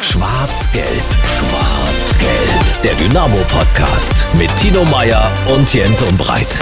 Schwarz-Gelb, Schwarz-Gelb. Der Dynamo-Podcast mit Tino Meyer und Jens Umbreit.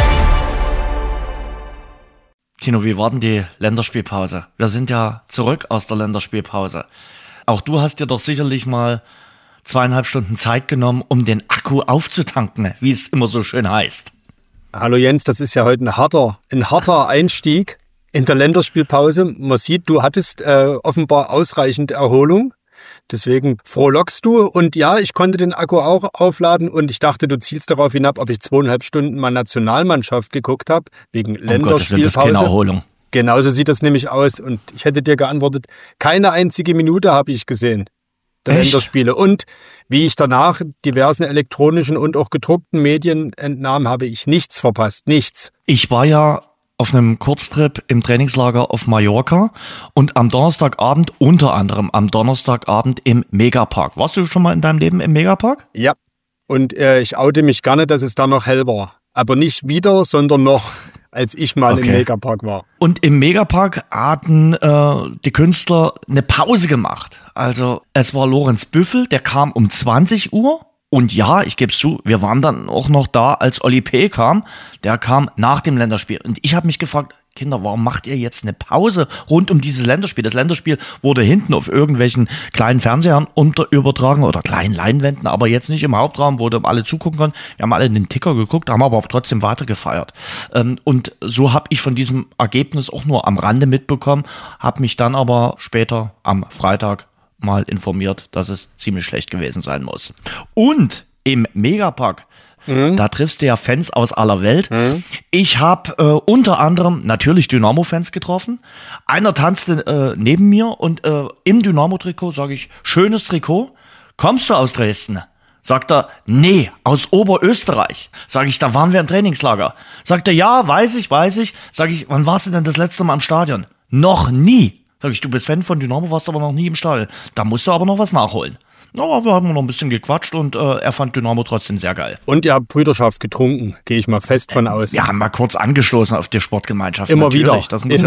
Tino, wie war denn die Länderspielpause? Wir sind ja zurück aus der Länderspielpause. Auch du hast dir doch sicherlich mal 2,5 Stunden Zeit genommen, um den Akku aufzutanken, wie es immer so schön heißt. Hallo Jens, das ist ja heute ein harter Einstieg in der Länderspielpause. Man sieht, du hattest offenbar ausreichend Erholung. Deswegen frohlockst du. Und ja, ich konnte den Akku auch aufladen und ich dachte, du zielst darauf hinab, ob ich 2,5 Stunden mal Nationalmannschaft geguckt habe, wegen Länderspielpause. Das ist keine Erholung. Genauso sieht das nämlich aus. Und ich hätte dir geantwortet, keine einzige Minute habe ich gesehen der Länderspiele. Und wie ich danach diversen elektronischen und auch gedruckten Medien entnahm, habe ich nichts verpasst. Nichts. Ich war ja auf einem Kurztrip im Trainingslager auf Mallorca und am Donnerstagabend, unter anderem am Donnerstagabend im Megapark. Warst du schon mal in deinem Leben im Megapark? Ja, und ich oute mich gerne, dass es da noch hell war. Aber nicht wieder, sondern noch, als ich mal im Megapark war. Und im Megapark hatten die Künstler eine Pause gemacht. Also es war Lorenz Büffel, der kam um 20 Uhr. Und ja, ich gebe es zu, wir waren dann auch noch da, als Oli P. kam. Der kam nach dem Länderspiel. Und ich habe mich gefragt, Kinder, warum macht ihr jetzt eine Pause rund um dieses Länderspiel? Das Länderspiel wurde hinten auf irgendwelchen kleinen Fernsehern übertragen oder kleinen Leinwänden, aber jetzt nicht im Hauptraum, wo alle zugucken konnten. Wir haben alle in den Ticker geguckt, haben aber trotzdem weiter gefeiert. Und so habe ich von diesem Ergebnis auch nur am Rande mitbekommen, habe mich dann aber später am Freitag mal informiert, dass es ziemlich schlecht gewesen sein muss. Und im Megapark, da triffst du ja Fans aus aller Welt. Ich habe unter anderem natürlich Dynamo-Fans getroffen. Einer tanzte neben mir und im Dynamo-Trikot sage ich, schönes Trikot. Kommst du aus Dresden? Sagt er, nee, aus Oberösterreich. Sag ich, da waren wir im Trainingslager. Sagt er, ja, weiß ich. Sag ich, wann warst du denn das letzte Mal im Stadion? Noch nie. Sag ich, du bist Fan von Dynamo, warst aber noch nie im Stadion. Da musst du aber noch was nachholen. Aber wir haben noch ein bisschen gequatscht und er fand Dynamo trotzdem sehr geil. Und ihr habt Brüderschaft getrunken, gehe ich mal fest von aus. Ja, mal kurz angestoßen auf die Sportgemeinschaft. Immer natürlich. wieder, Das muss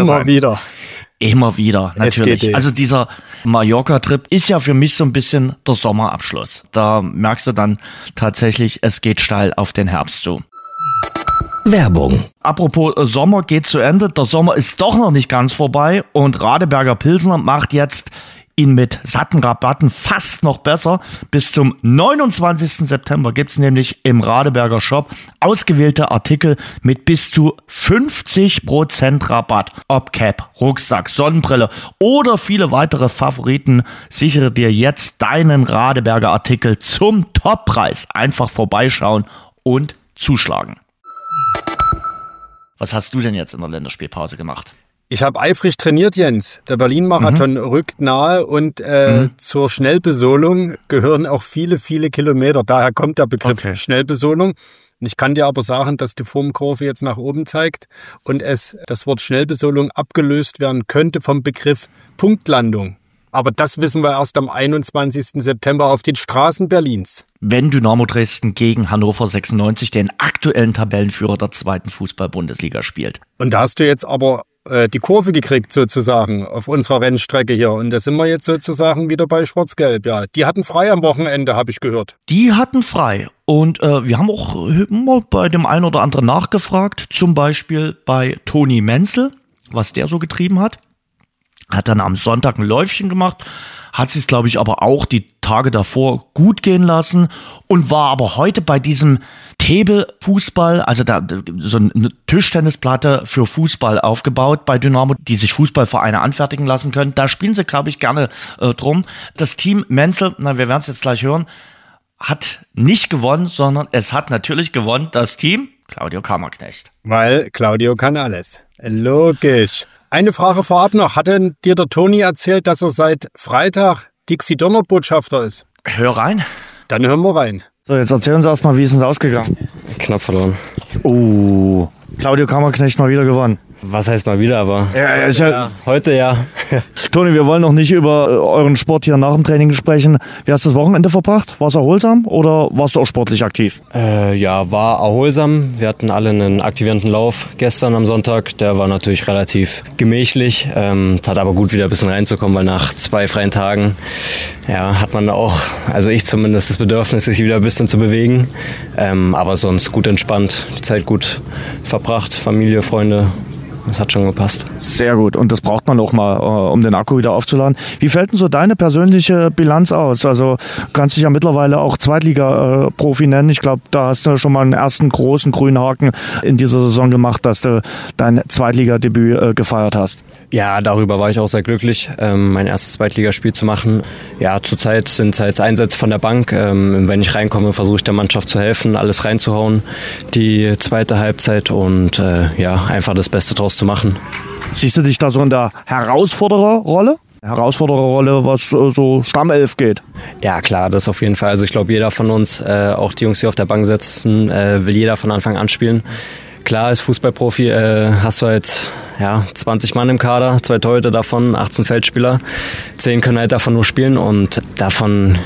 Immer wieder, natürlich. SGD. Also dieser Mallorca-Trip ist ja für mich so ein bisschen der Sommerabschluss. Da merkst du dann tatsächlich, es geht steil auf den Herbst zu. Werbung. Apropos Sommer geht zu Ende. Der Sommer ist doch noch nicht ganz vorbei und Radeberger Pilsner macht jetzt ihn mit satten Rabatten fast noch besser. Bis zum 29. September gibt's nämlich im Radeberger Shop ausgewählte Artikel mit bis zu 50% Rabatt. Ob Cap, Rucksack, Sonnenbrille oder viele weitere Favoriten. Sichere dir jetzt deinen Radeberger Artikel zum Toppreis. Einfach vorbeischauen und zuschlagen. Was hast du denn jetzt in der Länderspielpause gemacht? Ich habe eifrig trainiert, Jens. Der Berlin-Marathon rückt nahe und zur Schnellbesohlung gehören auch viele, viele Kilometer. Daher kommt der Begriff Schnellbesohlung. Und ich kann dir aber sagen, dass die Formkurve jetzt nach oben zeigt und das Wort Schnellbesohlung abgelöst werden könnte vom Begriff Punktlandung. Aber das wissen wir erst am 21. September auf den Straßen Berlins. Wenn Dynamo Dresden gegen Hannover 96, den aktuellen Tabellenführer der 2. Fußball-Bundesliga, spielt. Und da hast du jetzt aber die Kurve gekriegt sozusagen auf unserer Rennstrecke hier. Und da sind wir jetzt sozusagen wieder bei Schwarz-Gelb. Ja, die hatten frei am Wochenende, habe ich gehört. Die hatten frei. Und wir haben auch immer bei dem einen oder anderen nachgefragt. Zum Beispiel bei Toni Menzel, was der so getrieben hat. Hat dann am Sonntag ein Läufchen gemacht, hat sich, glaube ich, aber auch die Tage davor gut gehen lassen und war aber heute bei diesem Table-Fußball, also da so eine Tischtennisplatte für Fußball aufgebaut bei Dynamo, die sich Fußballvereine anfertigen lassen können. Da spielen sie, glaube ich, gerne drum. Das Team Menzel, wir werden es jetzt gleich hören, hat nicht gewonnen, sondern es hat natürlich gewonnen das Team Claudio Kammerknecht. Weil Claudio kann alles. Logisch. Eine Frage vorab noch. Hat denn dir der Toni erzählt, dass er seit Freitag Dixie-Donner-Botschafter ist? Hör rein. Dann hören wir rein. So, jetzt erzählen Sie erstmal, wie ist es ausgegangen? Knapp verloren. Oh, Claudio Kammerknecht mal wieder gewonnen. Was heißt mal wieder, aber ja, heute ja. Toni, wir wollen noch nicht über euren Sport hier nach dem Training sprechen. Wie hast du das Wochenende verbracht? War es erholsam oder warst du auch sportlich aktiv? Ja, war erholsam. Wir hatten alle einen aktivierenden Lauf gestern am Sonntag. Der war natürlich relativ gemächlich. Tat aber gut, wieder ein bisschen reinzukommen, weil nach 2 freien Tagen hat man auch, also ich zumindest, das Bedürfnis, sich wieder ein bisschen zu bewegen. Aber sonst gut entspannt, die Zeit gut verbracht, Familie, Freunde. Das hat schon gepasst. Sehr gut. Und das braucht man auch mal, um den Akku wieder aufzuladen. Wie fällt denn so deine persönliche Bilanz aus? Also kannst dich ja mittlerweile auch Zweitliga-Profi nennen. Ich glaube, da hast du schon mal einen ersten großen grünen Haken in dieser Saison gemacht, dass du dein Zweitligadebüt gefeiert hast. Ja, darüber war ich auch sehr glücklich, mein erstes Zweitligaspiel zu machen. Ja, zurzeit sind es halt Einsätze von der Bank. Wenn ich reinkomme, versuche ich der Mannschaft zu helfen, alles reinzuhauen, die zweite Halbzeit und einfach das Beste draus zu machen. Siehst du dich da so in der Herausfordererrolle? Herausfordererrolle, was so Stammelf geht? Ja, klar, das auf jeden Fall. Also ich glaube, jeder von uns, auch die Jungs, die auf der Bank sitzen, will jeder von Anfang an spielen. Klar, als Fußballprofi hast du halt 20 Mann im Kader, 2 Torhüter davon, 18 Feldspieler. 10 können halt davon nur spielen und davon,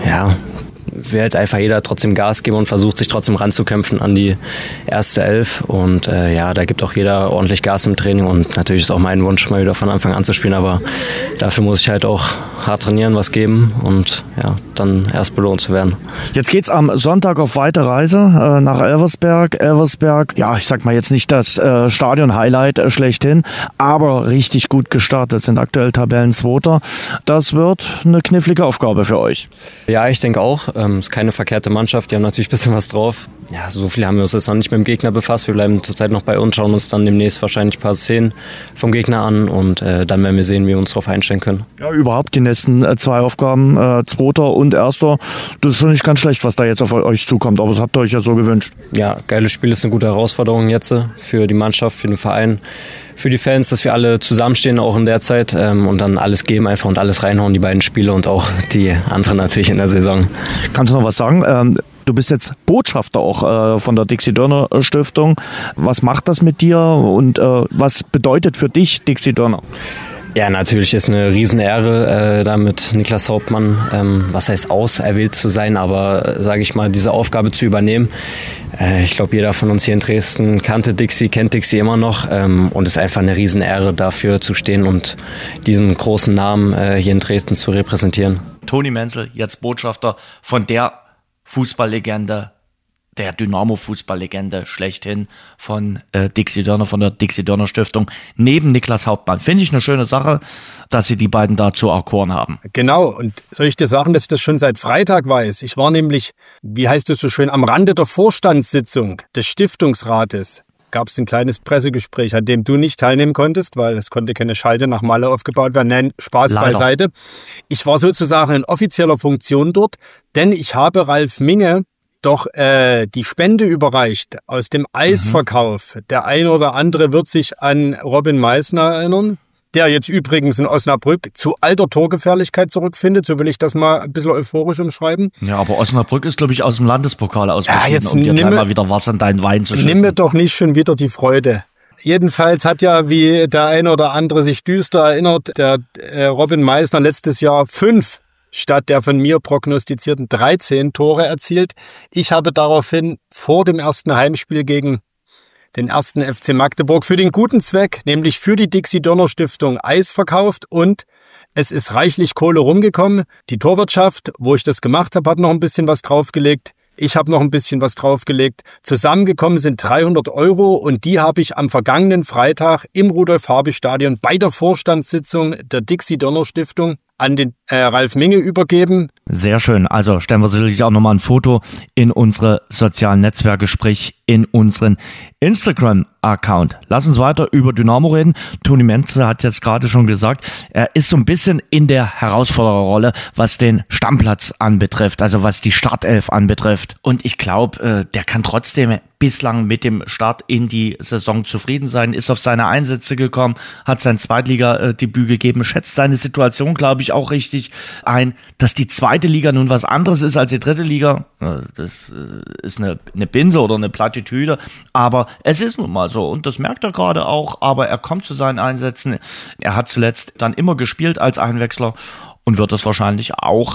will halt einfach jeder trotzdem Gas geben und versucht sich trotzdem ranzukämpfen an die erste Elf. Und da gibt auch jeder ordentlich Gas im Training und natürlich ist auch mein Wunsch, mal wieder von Anfang an zu spielen, aber dafür muss ich halt auch hart trainieren, was geben und dann erst belohnt zu werden. Jetzt geht's am Sonntag auf weite Reise nach Elversberg. Elversberg, ich sag mal jetzt nicht das Stadion-Highlight schlechthin, aber richtig gut gestartet, sind aktuell Tabellenzweiter. Das wird eine knifflige Aufgabe für euch. Ja, ich denke auch. Ist keine verkehrte Mannschaft, die haben natürlich ein bisschen was drauf. Ja, so viel haben wir uns jetzt noch nicht mit dem Gegner befasst. Wir bleiben zurzeit noch bei uns, schauen uns dann demnächst wahrscheinlich ein paar Szenen vom Gegner an und dann werden wir sehen, wie wir uns darauf einstellen können. Ja, überhaupt die nächsten 2 Aufgaben, Zweiter und Erster, das ist schon nicht ganz schlecht, was da jetzt auf euch zukommt, aber das habt ihr euch ja so gewünscht. Ja, geiles Spiel, ist eine gute Herausforderung jetzt für die Mannschaft, für den Verein, für die Fans, dass wir alle zusammenstehen, auch in der Zeit und dann alles geben einfach und alles reinhauen, die beiden Spiele und auch die anderen natürlich in der Saison. Kannst du noch was sagen? Du bist jetzt Botschafter auch von der Dixie Dörner Stiftung. Was macht das mit dir und was bedeutet für dich Dixie Dörner? Ja, natürlich ist eine Riesenehre, da mit Niklas Hauptmann, was heißt auserwählt zu sein, aber sage ich mal, diese Aufgabe zu übernehmen. Ich glaube, jeder von uns hier in Dresden kannte Dixie, kennt Dixie immer noch und es ist einfach eine Riesenehre, dafür zu stehen und diesen großen Namen hier in Dresden zu repräsentieren. Toni Menzel, jetzt Botschafter von der Fußballlegende, der Dynamo-Fußballlegende schlechthin von Dixie Dörner, von der Dixie Dörner Stiftung, neben Niklas Hauptmann. Finde ich eine schöne Sache, dass sie die beiden dazu erkoren haben. Genau, und soll ich dir sagen, dass ich das schon seit Freitag weiß? Ich war nämlich, wie heißt es so schön, am Rande der Vorstandssitzung des Stiftungsrates. Gab es ein kleines Pressegespräch, an dem du nicht teilnehmen konntest, weil es konnte keine Schalte nach Malle aufgebaut werden. Nein, Spaß leider beiseite. Ich war sozusagen in offizieller Funktion dort, denn ich habe Ralf Minge doch die Spende überreicht aus dem Eisverkauf. Der eine oder andere wird sich an Robin Meissner erinnern, der jetzt übrigens in Osnabrück zu alter Torgefährlichkeit zurückfindet. So will ich das mal ein bisschen euphorisch umschreiben. Ja, aber Osnabrück ist, glaube ich, aus dem Landespokal ausgeschieden, um dir gleich mal wieder was an deinen Wein zu schütten. Nimm mir doch nicht schon wieder die Freude. Jedenfalls hat ja, wie der eine oder andere sich düster erinnert, der Robin Meissner letztes Jahr 5 statt der von mir prognostizierten 13 Tore erzielt. Ich habe daraufhin vor dem ersten Heimspiel gegen den ersten FC Magdeburg für den guten Zweck, nämlich für die Dixie Dörner Stiftung, Eis verkauft und es ist reichlich Kohle rumgekommen. Die Torwirtschaft, wo ich das gemacht habe, hat noch ein bisschen was draufgelegt. Ich habe noch ein bisschen was draufgelegt. Zusammengekommen sind 300 € und die habe ich am vergangenen Freitag im Rudolf-Habich-Stadion bei der Vorstandssitzung der Dixie Dörner Stiftung an den Ralf Minge übergeben. Sehr schön. Also stellen wir sicherlich auch nochmal ein Foto in unsere sozialen Netzwerke, sprich in unseren Instagram-Account. Lass uns weiter über Dynamo reden. Toni Menzel hat jetzt gerade schon gesagt, er ist so ein bisschen in der Herausfordererrolle, was den Stammplatz anbetrifft, also was die Startelf anbetrifft. Und ich glaube, der kann trotzdem bislang mit dem Start in die Saison zufrieden sein, ist auf seine Einsätze gekommen, hat sein Zweitliga-Debüt gegeben, schätzt seine Situation, glaube ich, auch richtig ein. Dass die zweite Liga nun was anderes ist als die dritte Liga, das ist eine Binse oder eine Plattitüde, Attitüde, aber es ist nun mal so und das merkt er gerade auch, aber er kommt zu seinen Einsätzen. Er hat zuletzt dann immer gespielt als Einwechsler und wird das wahrscheinlich auch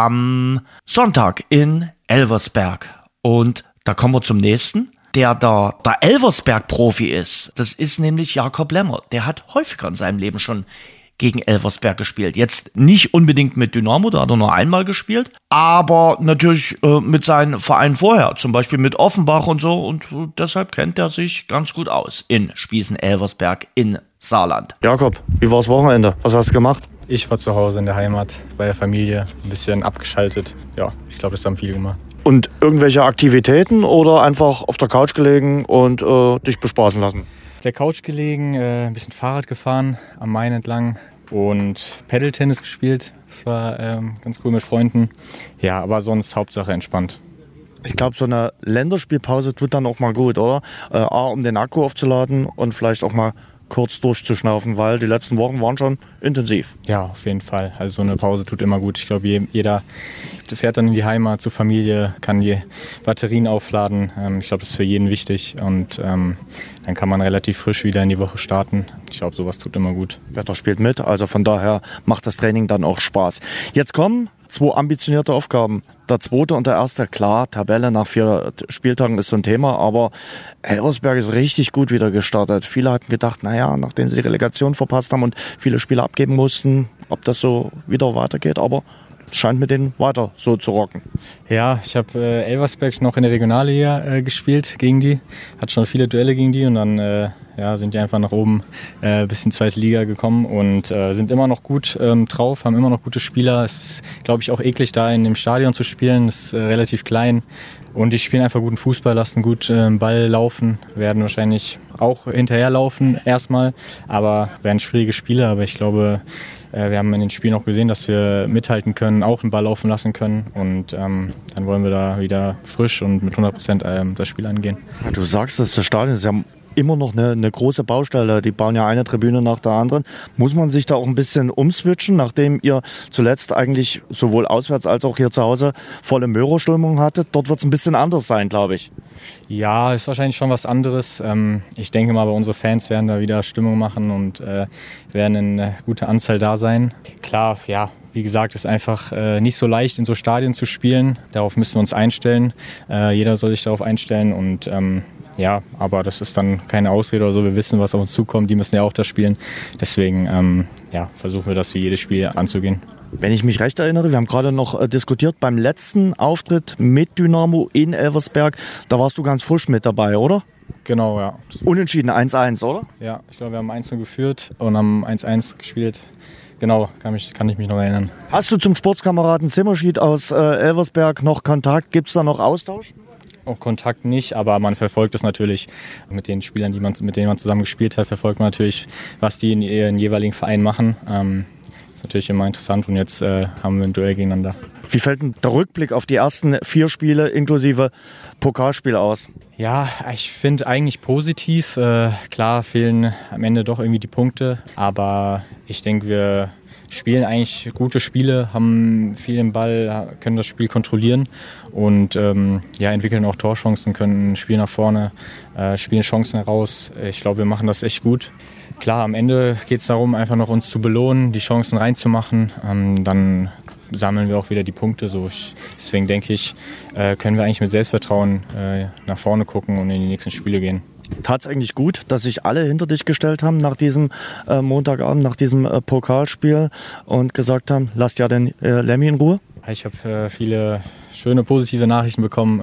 am Sonntag in Elversberg. Und da kommen wir zum nächsten, der Elversberg-Profi ist. Das ist nämlich Jakob Lemmer. Der hat häufiger in seinem Leben schon gegen Elversberg gespielt. Jetzt nicht unbedingt mit Dynamo, da hat er nur einmal gespielt, aber natürlich mit seinen Vereinen vorher, zum Beispiel mit Offenbach und so, und deshalb kennt er sich ganz gut aus in Spießen-Elversberg in Saarland. Jakob, wie war's Wochenende? Was hast du gemacht? Ich war zu Hause in der Heimat bei der Familie, ein bisschen abgeschaltet. Ja, ich glaube, das haben viele gemacht. Und irgendwelche Aktivitäten oder einfach auf der Couch gelegen und dich bespaßen lassen? Auf der Couch gelegen, ein bisschen Fahrrad gefahren, am Main entlang und Paddle-Tennis gespielt. Das war ganz cool mit Freunden. Ja, aber sonst Hauptsache entspannt. Ich glaube, so eine Länderspielpause tut dann auch mal gut, oder? Um den Akku aufzuladen und vielleicht auch mal kurz durchzuschnaufen, weil die letzten Wochen waren schon intensiv. Ja, auf jeden Fall. Also so eine Pause tut immer gut. Ich glaube, jeder fährt dann in die Heimat zur Familie, kann die Batterien aufladen. Ich glaube, das ist für jeden wichtig und dann kann man relativ frisch wieder in die Woche starten. Ich glaube, sowas tut immer gut. Wetter spielt mit, also von daher macht das Training dann auch Spaß. Jetzt kommen 2 ambitionierte Aufgaben. Der 2. und der 1. Klar, Tabelle nach 4 Spieltagen ist so ein Thema, aber Elversberg ist richtig gut wieder gestartet. Viele hatten gedacht, naja, nachdem sie die Relegation verpasst haben und viele Spiele abgeben mussten, ob das so wieder weitergeht, aber es scheint mit denen weiter so zu rocken. Ja, ich habe Elversberg noch in der Regionalliga gespielt gegen die, hatte schon viele Duelle gegen die und dann sind die einfach nach oben bis in die 2. Liga gekommen und sind immer noch gut drauf, haben immer noch gute Spieler. Es ist, glaube ich, auch eklig, da in dem Stadion zu spielen. Das ist relativ klein und die spielen einfach guten Fußball, lassen gut Ball laufen, werden wahrscheinlich auch hinterherlaufen erstmal, aber werden schwierige Spiele. Aber ich glaube, wir haben in den Spielen auch gesehen, dass wir mithalten können, auch den Ball laufen lassen können und dann wollen wir da wieder frisch und mit 100% das Spiel angehen. Ja, du sagst, das Stadion ist ja immer noch eine große Baustelle. Die bauen ja eine Tribüne nach der anderen. Muss man sich da auch ein bisschen umswitchen, nachdem ihr zuletzt eigentlich sowohl auswärts als auch hier zu Hause volle Möhre-Stimmung hattet? Dort wird es ein bisschen anders sein, glaube ich. Ja, ist wahrscheinlich schon was anderes. Ich denke mal, unsere Fans werden da wieder Stimmung machen und werden in eine gute Anzahl da sein. Klar, ja, wie gesagt, ist einfach nicht so leicht, in so Stadien zu spielen. Darauf müssen wir uns einstellen. Jeder soll sich darauf einstellen und ja, aber das ist dann keine Ausrede oder so. Wir wissen, was auf uns zukommt. Die müssen ja auch das spielen. Deswegen versuchen wir das für jedes Spiel anzugehen. Wenn ich mich recht erinnere, wir haben gerade noch diskutiert beim letzten Auftritt mit Dynamo in Elversberg. Da warst du ganz frisch mit dabei, oder? Genau, ja. Unentschieden 1-1, oder? Ja, ich glaube, wir haben 1-0 geführt und haben 1-1 gespielt. Genau, kann ich mich noch erinnern. Hast du zum Sportskameraden Zimmerschied aus Elversberg noch Kontakt? Gibt es da noch Austausch? Auch Kontakt nicht, aber man verfolgt es natürlich mit den Spielern, mit denen man zusammen gespielt hat, verfolgt man natürlich, was die in ihren jeweiligen Vereinen machen. Ist natürlich immer interessant und jetzt haben wir ein Duell gegeneinander. Wie fällt denn der Rückblick auf die ersten 4 Spiele inklusive Pokalspiel aus? Ja, ich finde eigentlich positiv. Klar fehlen am Ende doch irgendwie die Punkte, aber ich denke, wir spielen eigentlich gute Spiele, haben viel im Ball, können das Spiel kontrollieren und entwickeln auch Torchancen, können ein Spiel nach vorne, spielen Chancen heraus. Ich glaube, wir machen das echt gut. Klar, am Ende geht es darum, einfach noch uns zu belohnen, die Chancen reinzumachen. Dann sammeln wir auch wieder die Punkte. Deswegen denke ich, können wir eigentlich mit Selbstvertrauen nach vorne gucken und in die nächsten Spiele gehen. Tat es eigentlich gut, dass sich alle hinter dich gestellt haben nach diesem Montagabend, nach diesem Pokalspiel und gesagt haben, lasst ja den Lemmy in Ruhe? Ich habe viele schöne, positive Nachrichten bekommen.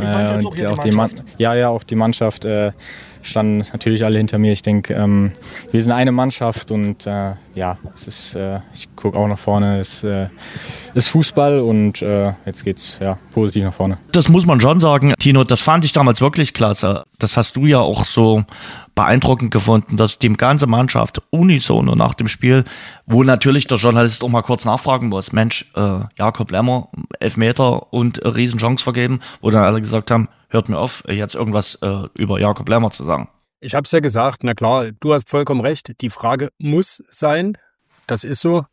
Auch die Mannschaft standen natürlich alle hinter mir. Ich denke, wir sind eine Mannschaft und es ist, ich gucke auch nach vorne. Es ist Fußball und jetzt geht's positiv nach vorne. Das muss man schon sagen, Tino, das fand ich damals wirklich klasse. Das hast du ja auch so beeindruckend gefunden, dass die ganze Mannschaft unisono nach dem Spiel, wo natürlich der Journalist auch mal kurz nachfragen muss, Mensch, Jakob Lemmer, Elfmeter und Riesenchance vergeben, wo dann alle gesagt haben, hört mir auf, jetzt irgendwas über Jakob Lemmer zu sagen. Ich habe es ja gesagt, na klar, du hast vollkommen recht, die Frage muss sein, das ist so,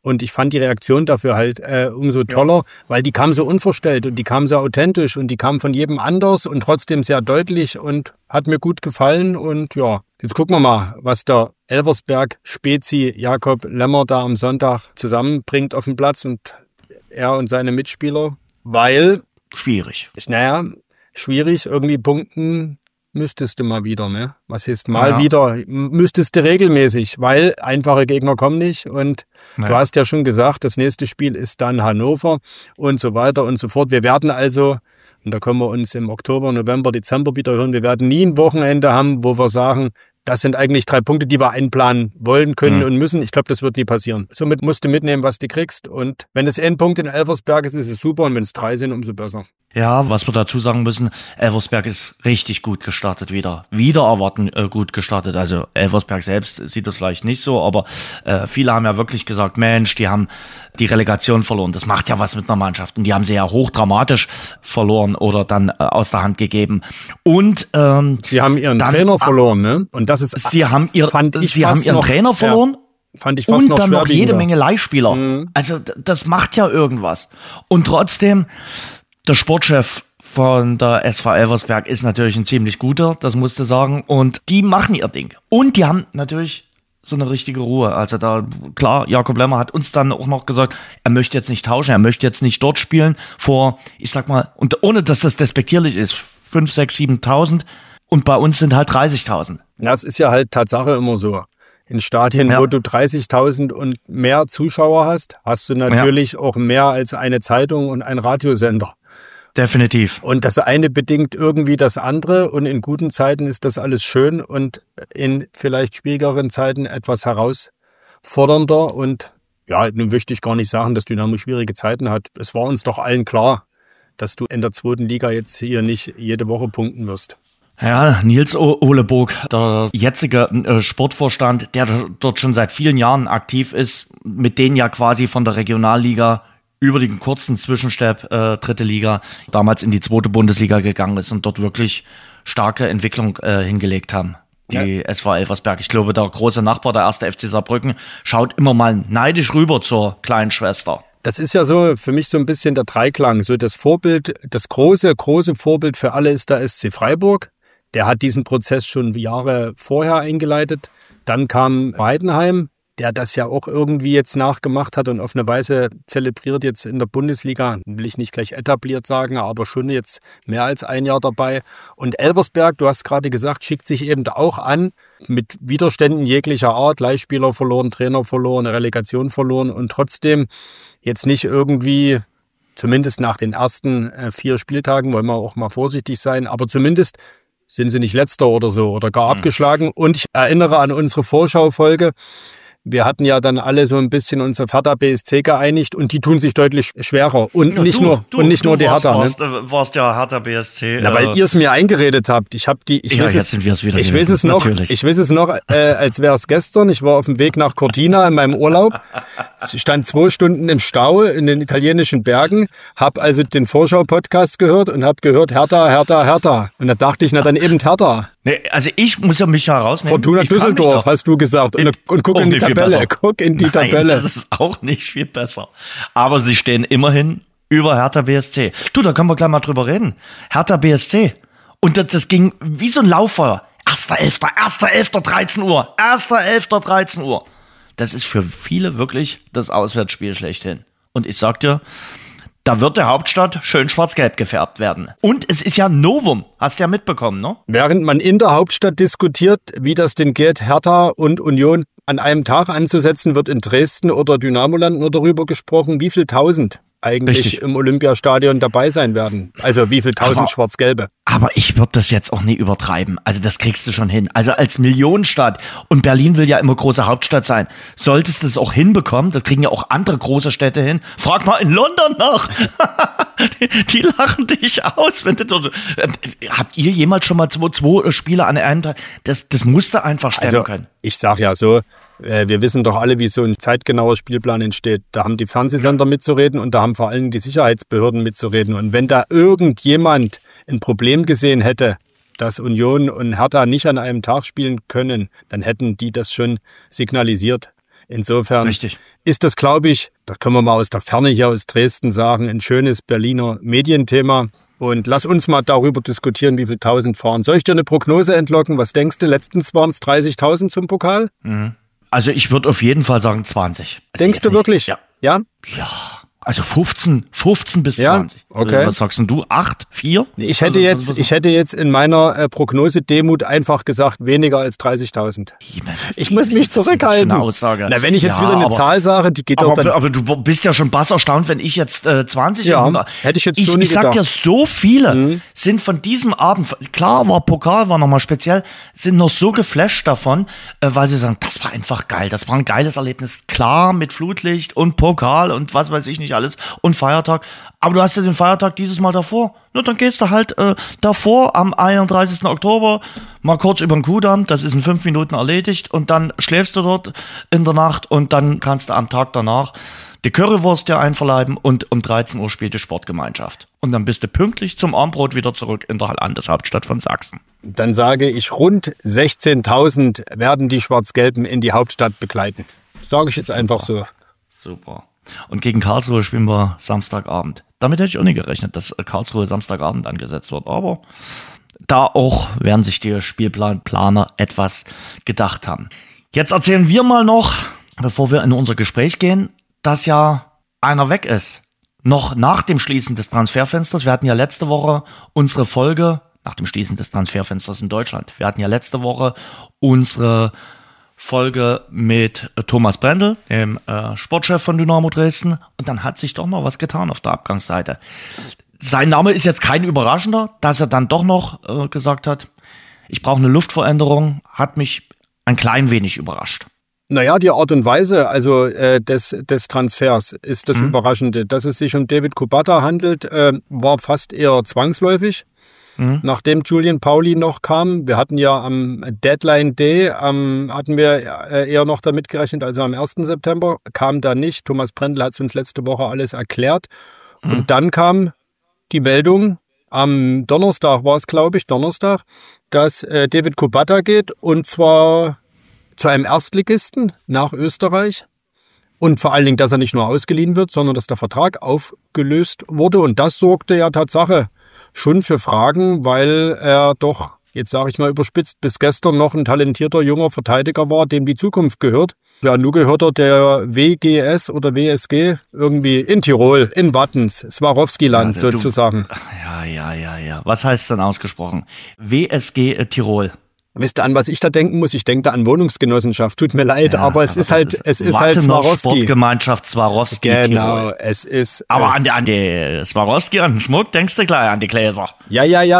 Und ich fand die Reaktion dafür halt umso toller, weil die kam so unverstellt und die kam so authentisch und die kam von jedem anders und trotzdem sehr deutlich und hat mir gut gefallen. Und ja, jetzt gucken wir mal, was der Elversberg-Spezi Jakob Lemmer da am Sonntag zusammenbringt auf dem Platz und er und seine Mitspieler, weil... Schwierig. Schwierig, irgendwie punkten müsstest du mal wieder, ne? Was heißt mal wieder? Müsstest du regelmäßig, weil einfache Gegner kommen nicht und du hast ja schon gesagt, das nächste Spiel ist dann Hannover und so weiter und so fort. Wir werden also, und da können wir uns im Oktober, November, Dezember wieder hören, wir werden nie ein Wochenende haben, wo wir sagen, das sind eigentlich 3 Punkte, die wir einplanen wollen, können und müssen. Ich glaube, das wird nie passieren. Somit musst du mitnehmen, was du kriegst. Und wenn es 1 Punkt in Elversberg ist, ist es super. Und wenn es 3 sind, umso besser. Ja, was wir dazu sagen müssen, Elversberg ist richtig gut gestartet wieder. Wieder erwarten gut gestartet. Also Elversberg selbst sieht das vielleicht nicht so, aber viele haben ja wirklich gesagt, Mensch, die haben die Relegation verloren. Das macht ja was mit einer Mannschaft. Und die haben sie ja hochdramatisch verloren oder dann aus der Hand gegeben. Und sie haben ihren Trainer verloren, ne? Und das ist sie haben ihren Trainer verloren. Ja, fand ich fast und noch dann noch jede schwerwiegender. Menge Leihspieler. Also das macht ja irgendwas. Und trotzdem, der Sportchef von der SV Elversberg ist natürlich ein ziemlich guter, das musst du sagen. Und die machen ihr Ding. Und die haben natürlich so eine richtige Ruhe. Also da, klar, Jakob Lemmer hat uns dann auch noch gesagt, er möchte jetzt nicht tauschen, er möchte jetzt nicht dort spielen vor, ich sag mal, und ohne dass das despektierlich ist, 5, 6, 7.000 und bei uns sind halt 30.000. Das ist ja halt Tatsache immer so. In Stadien, wo du 30.000 und mehr Zuschauer hast, hast du natürlich auch mehr als eine Zeitung und ein Radiosender. Definitiv. Und das eine bedingt irgendwie das andere und in guten Zeiten ist das alles schön und in vielleicht schwierigeren Zeiten etwas herausfordernder. Und ja, nun möchte ich gar nicht sagen, dass Dynamo schwierige Zeiten hat. Es war uns doch allen klar, dass du in der 2. Liga jetzt hier nicht jede Woche punkten wirst. Ja, Nils Oleburg, der jetzige Sportvorstand, der dort schon seit vielen Jahren aktiv ist, mit denen ja quasi von der Regionalliga über den kurzen Zwischenstep 3. Liga damals in die 2. Bundesliga gegangen ist und dort wirklich starke Entwicklung hingelegt haben. Die SV Elversberg. Ich glaube, der große Nachbar, der 1. FC Saarbrücken, schaut immer mal neidisch rüber zur kleinen Schwester. Das ist ja so für mich so ein bisschen der Dreiklang. So das Vorbild, das große Vorbild für alle ist der SC Freiburg. Der hat diesen Prozess schon Jahre vorher eingeleitet. Dann kam Heidenheim, der das ja auch irgendwie jetzt nachgemacht hat und auf eine Weise zelebriert jetzt in der Bundesliga. Will ich nicht gleich etabliert sagen, aber schon jetzt mehr als ein Jahr dabei. Und Elversberg, du hast gerade gesagt, schickt sich eben auch an mit Widerständen jeglicher Art. Leihspieler verloren, Trainer verloren, Relegation verloren und trotzdem jetzt nicht irgendwie, zumindest nach den ersten 4 Spieltagen, wollen wir auch mal vorsichtig sein, aber zumindest sind sie nicht Letzter oder so oder gar abgeschlagen. Und ich erinnere an unsere Vorschaufolge. Wir hatten ja dann alle so ein bisschen uns auf Hertha BSC geeinigt und die tun sich deutlich schwerer. Und nicht nur die Hertha. Warst ja Hertha BSC. Na, weil ihr es mir eingeredet habt. Ich weiß es noch, als wäre es gestern. Ich war auf dem Weg nach Cortina in meinem Urlaub. Ich stand 2 Stunden im Stau in den italienischen Bergen, habe also den Vorschau-Podcast gehört und habe gehört Hertha. Und da dachte ich, na dann eben Hertha. Nee, also ich muss ja mich herausnehmen. Fortuna Düsseldorf, hast du gesagt. Und guck in die Tabelle. Guck in die Tabelle. Das ist auch nicht viel besser. Aber sie stehen immerhin über Hertha BSC. Du, da können wir gleich mal drüber reden. Hertha BSC. Und das ging wie so ein Lauffeuer. 1.11., 13 Uhr. 1.11., 13 Uhr. Das ist für viele wirklich das Auswärtsspiel schlechthin. Und ich sag dir, da wird der Hauptstadt schön schwarz-gelb gefärbt werden. Und es ist ja Novum. Hast du ja mitbekommen, ne? Während man in der Hauptstadt diskutiert, wie das denn geht, Hertha und Union an einem Tag anzusetzen, wird in Dresden oder Dynamoland nur darüber gesprochen, wie viel Tausend eigentlich im Olympiastadion dabei sein werden. Also wie viel Tausend Schwarz-Gelbe. Aber ich würde das jetzt auch nie übertreiben. Also das kriegst du schon hin. Also als Millionenstadt, und Berlin will ja immer große Hauptstadt sein, solltest du es auch hinbekommen, das kriegen ja auch andere große Städte hin. Frag mal in London nach. Die lachen dich aus. Wenn du, habt ihr jemals schon mal zwei Spiele an einem Tag? Das musst du einfach stemmen können. Ich sag ja so, wir wissen doch alle, wie so ein zeitgenauer Spielplan entsteht. Da haben die Fernsehsender mitzureden und da haben vor allem die Sicherheitsbehörden mitzureden. Und wenn da irgendjemand ein Problem gesehen hätte, dass Union und Hertha nicht an einem Tag spielen können, dann hätten die das schon signalisiert. Insofern Richtig. ist das, glaube ich, da können wir mal aus der Ferne hier aus Dresden sagen, ein schönes Berliner Medienthema. Und lass uns mal darüber diskutieren, wie viel 1000 fahren. Soll ich dir eine Prognose entlocken? Was denkst du? Letztens waren es 30.000 zum Pokal. Also ich würde auf jeden Fall sagen 20. Also Denkst du wirklich? Ja. Ja? Ja. Also 15 bis Ja, 20. okay. Was sagst denn du? 8? 4? Ich hätte jetzt in meiner Prognose Demut einfach gesagt, weniger als 30.000. Ich muss mich zurückhalten. Das ist eine Aussage. Na, wenn ich jetzt Ja, wieder eine aber- Zahl sage, die geht doch dann... Aber du bist ja schon bass erstaunt, wenn ich jetzt 20... Ja, hätte ich jetzt so nie Ich sag gedacht. dir, so viele sind von diesem Abend, klar Pokal war nochmal speziell, sind noch so geflasht davon, weil sie sagen, das war einfach geil, das war ein geiles Erlebnis. Klar, mit Flutlicht und Pokal und was weiß ich nicht alles und Feiertag. Aber du hast ja den Feiertag dieses Mal davor. Na, dann gehst du halt davor am 31. Oktober mal kurz über den Kuhdamm, das ist in 5 Minuten erledigt und dann schläfst du dort in der Nacht und dann kannst du am Tag danach die Currywurst dir einverleiben und um 13 Uhr spielt die Sportgemeinschaft. Und dann bist du pünktlich zum Abendbrot wieder zurück in der Landeshauptstadt von Sachsen. Dann sage ich, rund 16.000 werden die Schwarz-Gelben in die Hauptstadt begleiten. Sage ich jetzt einfach so. Super. Und gegen Karlsruhe spielen wir Samstagabend. Damit hätte ich auch nicht gerechnet, dass Karlsruhe Samstagabend angesetzt wird. Aber da auch werden sich die Spielplaner etwas gedacht haben. Jetzt erzählen wir mal noch, bevor wir in unser Gespräch gehen, dass ja einer weg ist. Noch nach dem Schließen des Transferfensters. Wir hatten ja letzte Woche unsere Folge, nach dem Schließen des Transferfensters in Deutschland. Wir hatten ja letzte Woche unsere Folge mit Thomas Brendel, dem Sportchef von Dynamo Dresden. Und dann hat sich doch noch was getan auf der Abgangsseite. Sein Name ist jetzt kein überraschender, dass er dann doch noch gesagt hat, ich brauche eine Luftveränderung, hat mich ein klein wenig überrascht. Naja, die Art und Weise also des Transfers ist das Überraschende. Dass es sich um David Kubata handelt, war fast eher zwangsläufig. Nachdem Julian Pauli noch kam, wir hatten ja am Deadline Day, hatten wir eher noch damit gerechnet, also am 1. September, kam da nicht. Thomas Brendel hat es uns letzte Woche alles erklärt. Und dann kam die Meldung, am Donnerstag war es, glaube ich, dass David Kubata geht und zwar zu einem Erstligisten nach Österreich. Und vor allen Dingen, dass er nicht nur ausgeliehen wird, sondern dass der Vertrag aufgelöst wurde. Und das sorgte ja Tatsache schon für Fragen, weil er doch, jetzt sage ich mal überspitzt, bis gestern noch ein talentierter junger Verteidiger war, dem die Zukunft gehört. Ja, nun gehört er der WGS oder WSG irgendwie in Tirol, in Wattens, Swarovski-Land sozusagen. Ja. Was heißt denn ausgesprochen? WSG Tirol. Wisst ihr, an was ich da denken muss? Ich denke da an Wohnungsgenossenschaft. Tut mir leid, aber es ist halt Swarovski. Sportgemeinschaft Swarovski. Genau, Tirol. es ist. Aber an die Swarovski, an den Schmuck denkst du gleich an die Gläser. Ja.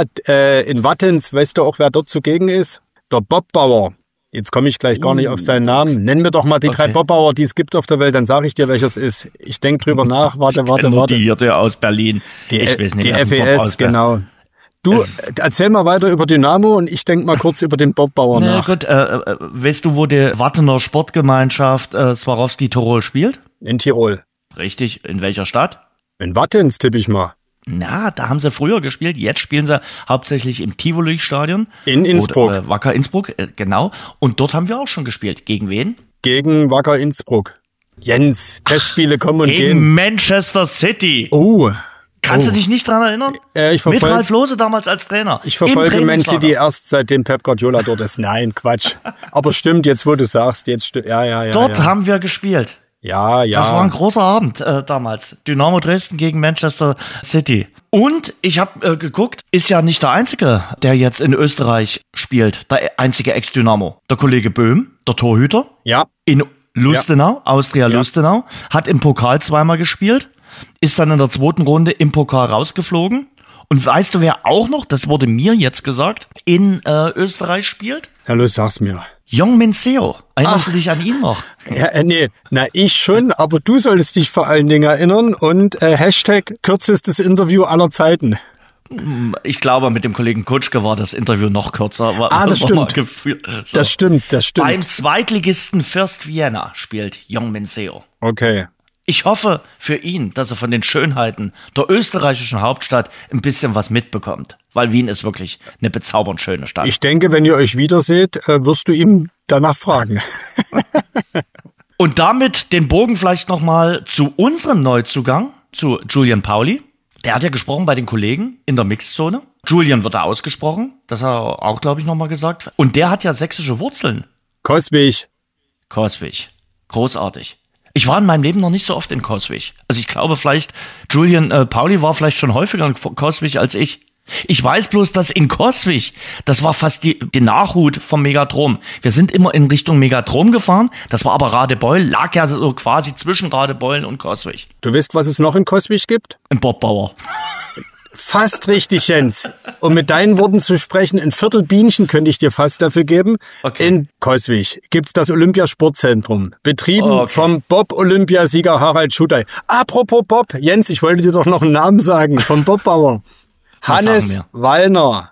In Wattens, weißt du auch, wer dort zugegen ist? Der Bobbauer. Jetzt komme ich gleich gar nicht auf seinen Namen. Nenn mir doch mal die 3 Bobbauer, die es gibt auf der Welt, dann sage ich dir, welches ist. Ich denke drüber nach. Warte. Die hier aus Berlin. Ich weiß nicht, die FES, genau. Du, erzähl mal weiter über Dynamo und ich denke mal kurz über den Bobbauer nach. Gut, weißt du, wo die Wattener Sportgemeinschaft Swarovski Tirol spielt? In Tirol. Richtig, in welcher Stadt? In Wattens, tippe ich mal. Na, da haben sie früher gespielt, jetzt spielen sie hauptsächlich im Tivoli-Stadion. In Innsbruck. Oder, Wacker Innsbruck, genau. Und dort haben wir auch schon gespielt. Gegen wen? Gegen Wacker Innsbruck. Jens, Testspiele kommen und gegen gehen. Manchester City. Oh. Kannst du dich nicht dran erinnern? Mit Ralf Lohse damals als Trainer. Ich verfolge Man City erst seitdem Pep Guardiola dort ist. Nein, Quatsch. Aber stimmt, jetzt wo du sagst, ja. Dort haben wir gespielt. Ja. Das war ein großer Abend damals. Dynamo Dresden gegen Manchester City. Und ich habe geguckt, ist ja nicht der Einzige, der jetzt in Österreich spielt. Der einzige Ex-Dynamo. Der Kollege Böhm, der Torhüter. Ja. In Lustenau, Austria Lustenau. Hat im Pokal zweimal gespielt. Ist dann in der 2. Runde im Pokal rausgeflogen. Und weißt du, wer auch noch, das wurde mir jetzt gesagt, in Österreich spielt? Hallo, sag's mir. Jong-Min Seo. Erinnerst du dich an ihn noch? Ja, nee, ich schon, aber du solltest dich vor allen Dingen erinnern und Hashtag kürzestes Interview aller Zeiten. Ich glaube, mit dem Kollegen Kutschke war das Interview noch kürzer. Das stimmt. So. Das stimmt. Beim Zweitligisten First Vienna spielt Jong-Min Seo. Okay. Ich hoffe für ihn, dass er von den Schönheiten der österreichischen Hauptstadt ein bisschen was mitbekommt. Weil Wien ist wirklich eine bezaubernd schöne Stadt. Ich denke, wenn ihr euch wiederseht, wirst du ihm danach fragen. Und damit den Bogen vielleicht nochmal zu unserem Neuzugang, zu Julian Pauli. Der hat ja gesprochen bei den Kollegen in der Mixzone. Julian wird da ausgesprochen, das hat er auch, glaube ich, nochmal gesagt. Und der hat ja sächsische Wurzeln. Coswig. Großartig. Ich war in meinem Leben noch nicht so oft in Coswig. Also ich glaube vielleicht, Julian Pauli war vielleicht schon häufiger in Coswig als ich. Ich weiß bloß, dass in Coswig, das war fast die Nachhut vom Megadrom. Wir sind immer in Richtung Megadrom gefahren, das war aber Radebeul, lag ja so quasi zwischen Radebeul und Coswig. Du weißt, was es noch in Coswig gibt? Ein Bobbauer. Fast richtig, Jens. Um mit deinen Worten zu sprechen, ein Viertelbienchen könnte ich dir fast dafür geben. Okay. In Coswig gibt's das Olympiasportzentrum, betrieben vom Bob-Olympiasieger Harald Schutey. Apropos Bob, Jens, ich wollte dir doch noch einen Namen sagen, vom Bobbauer. Hannes Wallner.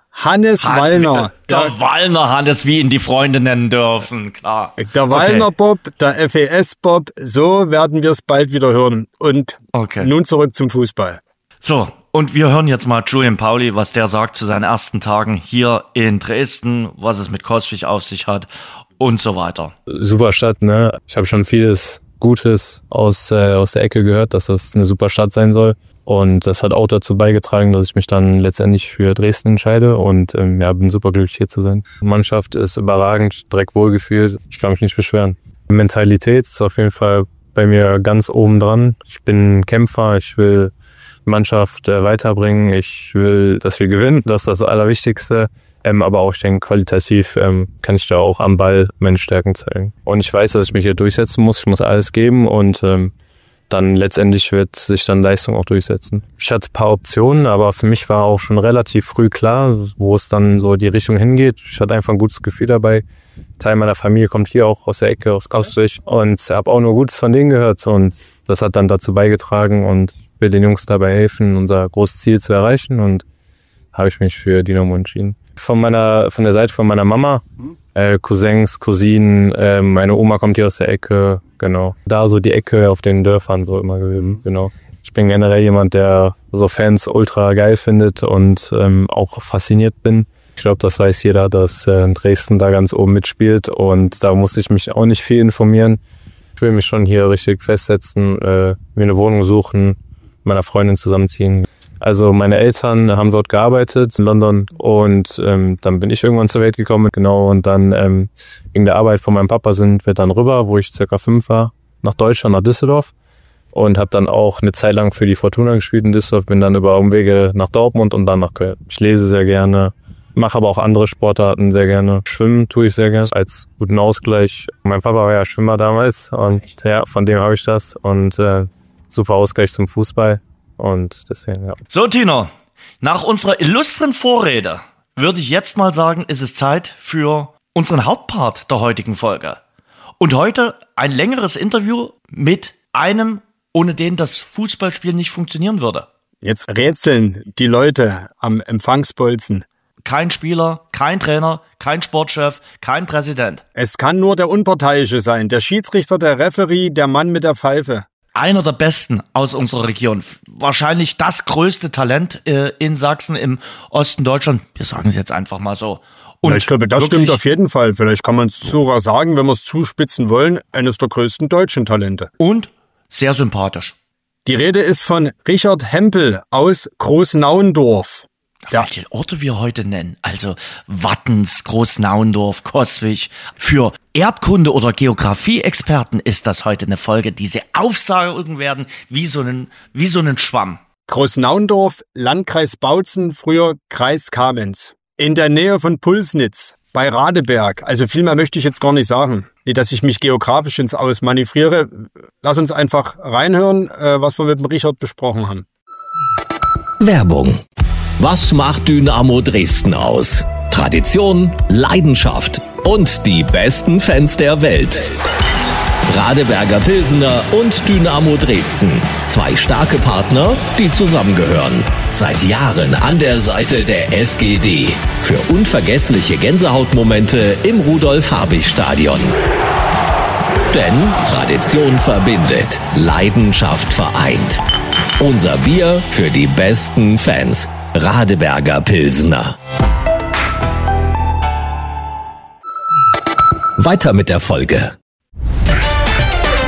Der Wallner Hannes, wie ihn die Freunde nennen dürfen, klar. Der Wallner Bob, der FES Bob, so werden wir es bald wieder hören. Und nun zurück zum Fußball. So, und wir hören jetzt mal Julian Pauli, was der sagt zu seinen ersten Tagen hier in Dresden, was es mit Coswig auf sich hat und so weiter. Super Stadt, ne? Ich habe schon vieles Gutes aus der Ecke gehört, dass das eine super Stadt sein soll. Und das hat auch dazu beigetragen, dass ich mich dann letztendlich für Dresden entscheide und bin super glücklich hier zu sein. Die Mannschaft ist überragend, direkt wohlgefühlt. Ich kann mich nicht beschweren. Mentalität ist auf jeden Fall bei mir ganz oben dran. Ich bin ein Kämpfer, ich will die Mannschaft weiterbringen, ich will, dass wir gewinnen. Das ist das Allerwichtigste. Aber auch, ich denke, qualitativ kann ich da auch am Ball meine Stärken zeigen. Und ich weiß, dass ich mich hier durchsetzen muss. Ich muss alles geben und dann letztendlich wird sich dann Leistung auch durchsetzen. Ich hatte ein paar Optionen, aber für mich war auch schon relativ früh klar, wo es dann so die Richtung hingeht. Ich hatte einfach ein gutes Gefühl dabei. Teil meiner Familie kommt hier auch aus der Ecke, aus Coswig, und habe auch nur Gutes von denen gehört und das hat dann dazu beigetragen und will den Jungs dabei helfen, unser großes Ziel zu erreichen, und habe ich mich für Dynamo entschieden. Von der Seite von meiner Mama, Cousins, Cousinen, meine Oma kommt hier aus der Ecke, genau. Da so die Ecke auf den Dörfern so immer gewesen, genau. Ich bin generell jemand, der so Fans ultra geil findet und auch fasziniert bin. Ich glaube, das weiß jeder, dass Dresden da ganz oben mitspielt, und da musste ich mich auch nicht viel informieren. Ich will mich schon hier richtig festsetzen, mir eine Wohnung suchen, mit meiner Freundin zusammenziehen. Also meine Eltern haben dort gearbeitet in London, und dann bin ich irgendwann zur Welt gekommen, genau, und dann wegen der Arbeit von meinem Papa sind wir dann rüber, wo ich circa 5 war, nach Deutschland, nach Düsseldorf, und habe dann auch eine Zeit lang für die Fortuna gespielt in Düsseldorf, bin dann über Umwege nach Dortmund und dann nach Köln. Ich lese sehr gerne, mache aber auch andere Sportarten sehr gerne. Schwimmen tue ich sehr gerne als guten Ausgleich. Mein Papa war ja Schwimmer damals, und ja, von dem habe ich das, und super Ausgleich zum Fußball. Und deswegen, ja. So, Tino, nach unserer illustren Vorrede würde ich jetzt mal sagen, ist es Zeit für unseren Hauptpart der heutigen Folge. Und heute ein längeres Interview mit einem, ohne den das Fußballspiel nicht funktionieren würde. Jetzt rätseln die Leute am Empfangsbolzen. Kein Spieler, kein Trainer, kein Sportchef, kein Präsident. Es kann nur der Unparteiische sein, der Schiedsrichter, der Referee, der Mann mit der Pfeife. Einer der besten aus unserer Region. Wahrscheinlich das größte Talent in Sachsen im Osten Deutschland. Wir sagen es jetzt einfach mal so. Und ich glaube, das stimmt auf jeden Fall. Vielleicht kann man es sogar sagen, wenn wir es zuspitzen wollen, eines der größten deutschen Talente. Und sehr sympathisch. Die Rede ist von Richard Hempel aus Großnauendorf. Ja. Welche Orte wir heute nennen, also Wattens, Großnauendorf, Coswig. Für Erdkunde- oder Geografie-Experten ist das heute eine Folge, die sie aufsaugen werden wie so einen Schwamm. Großnauendorf, Landkreis Bautzen, früher Kreis Kamenz. In der Nähe von Pulsnitz, bei Radeberg. Also viel mehr möchte ich jetzt gar nicht sagen. Nicht, dass ich mich geografisch ins Aus manövriere. Lass uns einfach reinhören, was wir mit dem Richard besprochen haben. Werbung. Was macht Dynamo Dresden aus? Tradition, Leidenschaft und die besten Fans der Welt. Radeberger Pilsener und Dynamo Dresden. 2 starke Partner, die zusammengehören. Seit Jahren an der Seite der SGD. Für unvergessliche Gänsehautmomente im Rudolf-Habich-Stadion. Denn Tradition verbindet, Leidenschaft vereint. Unser Bier für die besten Fans. Radeberger Pilsener. Weiter mit der Folge.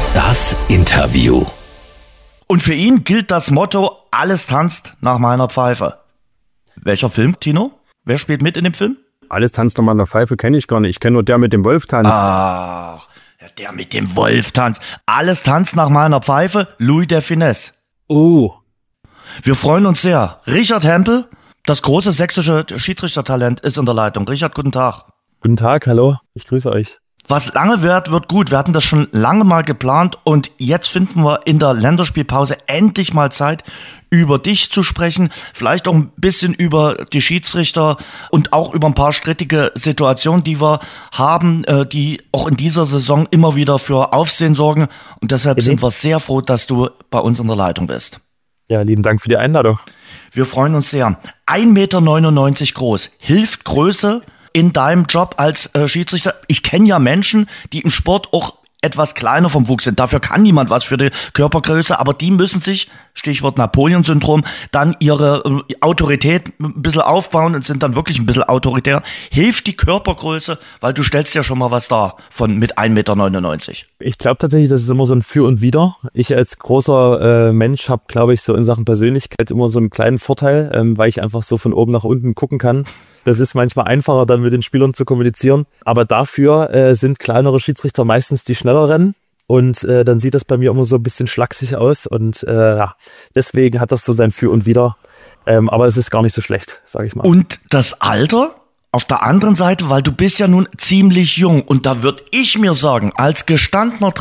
Das Interview. Und für ihn gilt das Motto, alles tanzt nach meiner Pfeife. Welcher Film, Tino? Wer spielt mit in dem Film? Alles tanzt nach meiner Pfeife kenne ich gar nicht. Ich kenne nur der mit dem Wolf tanzt. Ach, der mit dem Wolf tanzt. Alles tanzt nach meiner Pfeife, Louis de Funès. Oh. Wir freuen uns sehr. Richard Hempel, das große sächsische Schiedsrichtertalent, ist in der Leitung. Richard, guten Tag. Guten Tag, hallo. Ich grüße euch. Was lange währt, wird gut. Wir hatten das schon lange mal geplant und jetzt finden wir in der Länderspielpause endlich mal Zeit, über dich zu sprechen, vielleicht auch ein bisschen über die Schiedsrichter und auch über ein paar strittige Situationen, die wir haben, die auch in dieser Saison immer wieder für Aufsehen sorgen. Und deshalb sind wir sehr froh, dass du bei uns in der Leitung bist. Ja, lieben Dank für die Einladung. Wir freuen uns sehr. 1,99 Meter groß. Hilft Größe in deinem Job als Schiedsrichter? Ich kenne ja Menschen, die im Sport auch etwas kleiner vom Wuchs sind. Dafür kann niemand was für die Körpergröße, aber die müssen sich, Stichwort Napoleon-Syndrom, dann ihre Autorität ein bisschen aufbauen und sind dann wirklich ein bisschen autoritär. Hilft die Körpergröße, weil du stellst ja schon mal was dar mit 1,99 Meter. Ich glaube tatsächlich, das ist immer so ein Für und Wider. Ich als großer Mensch habe, glaube ich, so in Sachen Persönlichkeit immer so einen kleinen Vorteil, weil ich einfach so von oben nach unten gucken kann. Das ist manchmal einfacher, dann mit den Spielern zu kommunizieren. Aber dafür sind kleinere Schiedsrichter meistens die schnelleren. Und dann sieht das bei mir immer so ein bisschen schlaksig aus. Und ja, deswegen hat das so sein Für und Wider. Aber es ist gar nicht so schlecht, sage ich mal. Und das Alter? Auf der anderen Seite, weil du bist ja nun ziemlich jung. Und da würde ich mir sagen, als gestandener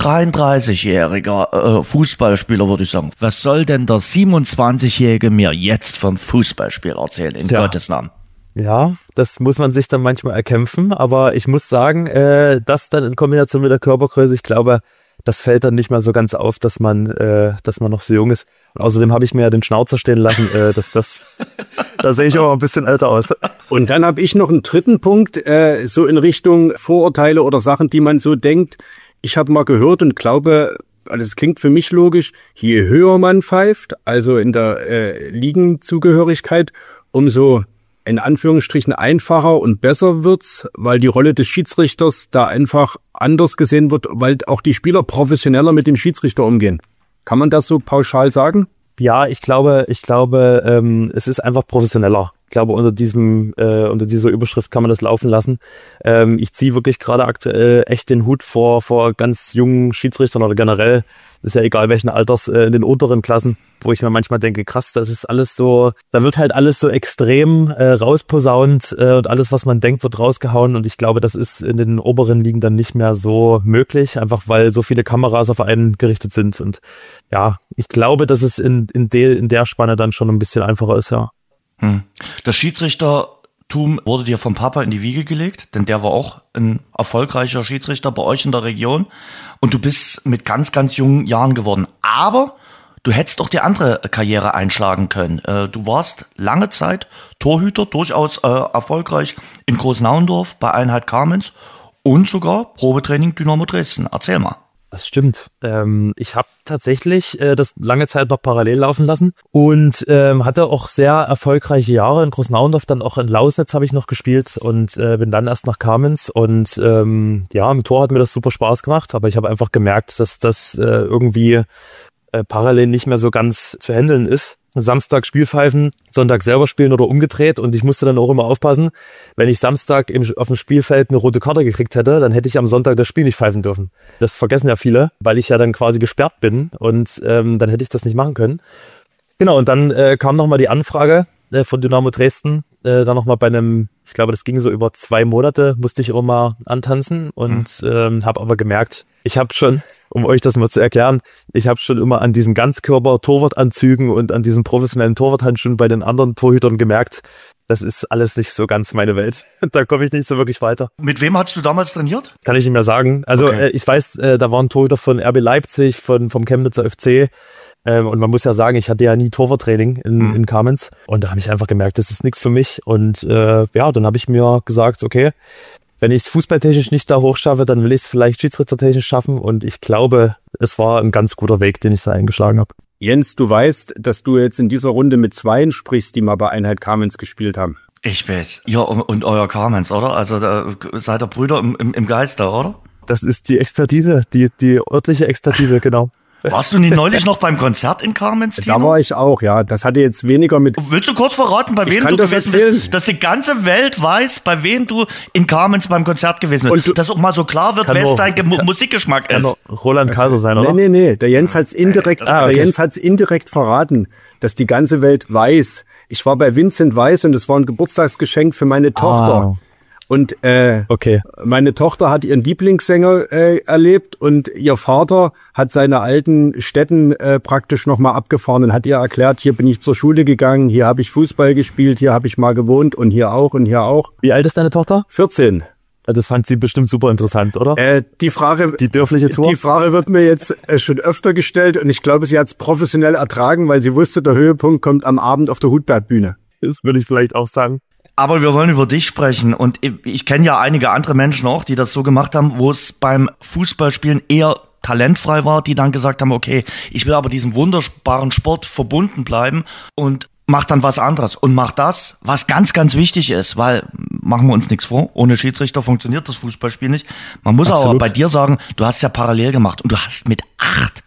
33-jähriger Fußballspieler würde ich sagen, was soll denn der 27-Jährige mir jetzt vom Fußballspiel erzählen, in Gottes Namen? Ja, das muss man sich dann manchmal erkämpfen, aber ich muss sagen, das dann in Kombination mit der Körpergröße, ich glaube, das fällt dann nicht mehr so ganz auf, dass man noch so jung ist. Und außerdem habe ich mir ja den Schnauzer stehen lassen, da sehe ich auch ein bisschen älter aus. Und dann habe ich noch einen dritten Punkt, so in Richtung Vorurteile oder Sachen, die man so denkt. Ich habe mal gehört und glaube, also es klingt für mich logisch, je höher man pfeift, also in der Ligenzugehörigkeit, umso in Anführungsstrichen einfacher und besser wird's, weil die Rolle des Schiedsrichters da einfach anders gesehen wird, weil auch die Spieler professioneller mit dem Schiedsrichter umgehen. Kann man das so pauschal sagen? Ja, ich glaube, es ist einfach professioneller. Ich glaube, unter dieser Überschrift kann man das laufen lassen. Ich ziehe wirklich gerade aktuell echt den Hut vor ganz jungen Schiedsrichtern oder generell, ist ja egal welchen Alters, in den unteren Klassen, wo ich mir manchmal denke, krass, das ist alles so, da wird halt alles so extrem rausposaunt und alles, was man denkt, wird rausgehauen und ich glaube, das ist in den oberen Ligen dann nicht mehr so möglich, einfach weil so viele Kameras auf einen gerichtet sind und ja, ich glaube, dass es in der Spanne dann schon ein bisschen einfacher ist, ja. Das Schiedsrichtertum wurde dir vom Papa in die Wiege gelegt, denn der war auch ein erfolgreicher Schiedsrichter bei euch in der Region und du bist mit ganz, ganz jungen Jahren geworden. Aber du hättest auch die andere Karriere einschlagen können. Du warst lange Zeit Torhüter, durchaus erfolgreich in Großnauendorf bei Einheit Kamenz und sogar Probetraining Dynamo Dresden. Erzähl mal. Das stimmt. Ich habe tatsächlich das lange Zeit noch parallel laufen lassen und hatte auch sehr erfolgreiche Jahre in Großnauendorf, dann auch in Lausnitz habe ich noch gespielt und bin dann erst nach Kamenz und ja, im Tor hat mir das super Spaß gemacht, aber ich habe einfach gemerkt, dass das irgendwie parallel nicht mehr so ganz zu handeln ist. Samstag Spielpfeifen, Sonntag selber spielen oder umgedreht und ich musste dann auch immer aufpassen, wenn ich Samstag auf dem Spielfeld eine rote Karte gekriegt hätte, dann hätte ich am Sonntag das Spiel nicht pfeifen dürfen. Das vergessen ja viele, weil ich ja dann quasi gesperrt bin und dann hätte ich das nicht machen können. Genau, und dann kam nochmal die Anfrage von Dynamo Dresden, dann nochmal bei einem, ich glaube, das ging so über 2 Monate, musste ich immer mal antanzen und habe aber gemerkt, ich habe schon, um euch das mal zu erklären, ich habe schon immer an diesen Ganzkörper-Torwartanzügen und an diesen professionellen Torwarthandschuhen bei den anderen Torhütern gemerkt, das ist alles nicht so ganz meine Welt. Da komme ich nicht so wirklich weiter. Mit wem hast du damals trainiert? Kann ich nicht mehr sagen. Also okay. Ich weiß, da waren Torhüter von RB Leipzig, vom Chemnitzer FC. Und man muss ja sagen, ich hatte ja nie Torwarttraining in Kamenz. Und da habe ich einfach gemerkt, das ist nichts für mich. Und ja, dann habe ich mir gesagt, okay, wenn ich es fußballtechnisch nicht da hochschaffe, dann will ich es vielleicht schiedsrichtertechnisch schaffen. Und ich glaube, es war ein ganz guter Weg, den ich da eingeschlagen habe. Jens, du weißt, dass du jetzt in dieser Runde mit 2 sprichst, die mal bei Einheit Kamenz gespielt haben. Ich weiß. Ja, und euer Kamenz, oder? Also da seid ihr Brüder im Geiste, oder? Das ist die Expertise, die örtliche Expertise, genau. Warst du nicht neulich noch beim Konzert in Kamenz, Tino? Da war ich auch, ja. Das hatte jetzt weniger mit... Willst du kurz verraten, bei wem du gewesen bist? Dass die ganze Welt weiß, bei wem du in Kamenz beim Konzert gewesen bist. Und dass auch mal so klar wird, wer dein Musikgeschmack ist. Kann Roland Kaiser sein, oder? Nee. Der Jens hat's indirekt, Jens hat's indirekt verraten, dass die ganze Welt weiß. Ich war bei Vincent Weiss und es war ein Geburtstagsgeschenk für meine Tochter. Und meine Tochter hat ihren Lieblingssänger erlebt und ihr Vater hat seine alten Städten praktisch nochmal abgefahren und hat ihr erklärt, hier bin ich zur Schule gegangen, hier habe ich Fußball gespielt, hier habe ich mal gewohnt und hier auch und hier auch. Wie alt ist deine Tochter? 14. Das fand sie bestimmt super interessant, oder? Die dörfliche Tour? Die Frage wird mir jetzt schon öfter gestellt und ich glaube, sie hat es professionell ertragen, weil sie wusste, der Höhepunkt kommt am Abend auf der Hutbergbühne. Das würde ich vielleicht auch sagen. Aber wir wollen über dich sprechen und ich kenne ja einige andere Menschen auch, die das so gemacht haben, wo es beim Fußballspielen eher talentfrei war, die dann gesagt haben, okay, ich will aber diesem wunderbaren Sport verbunden bleiben und mach dann was anderes und mach das, was ganz, ganz wichtig ist, weil, machen wir uns nichts vor, ohne Schiedsrichter funktioniert das Fußballspiel nicht. Man muss aber bei dir sagen, du hast ja parallel gemacht und du hast mit acht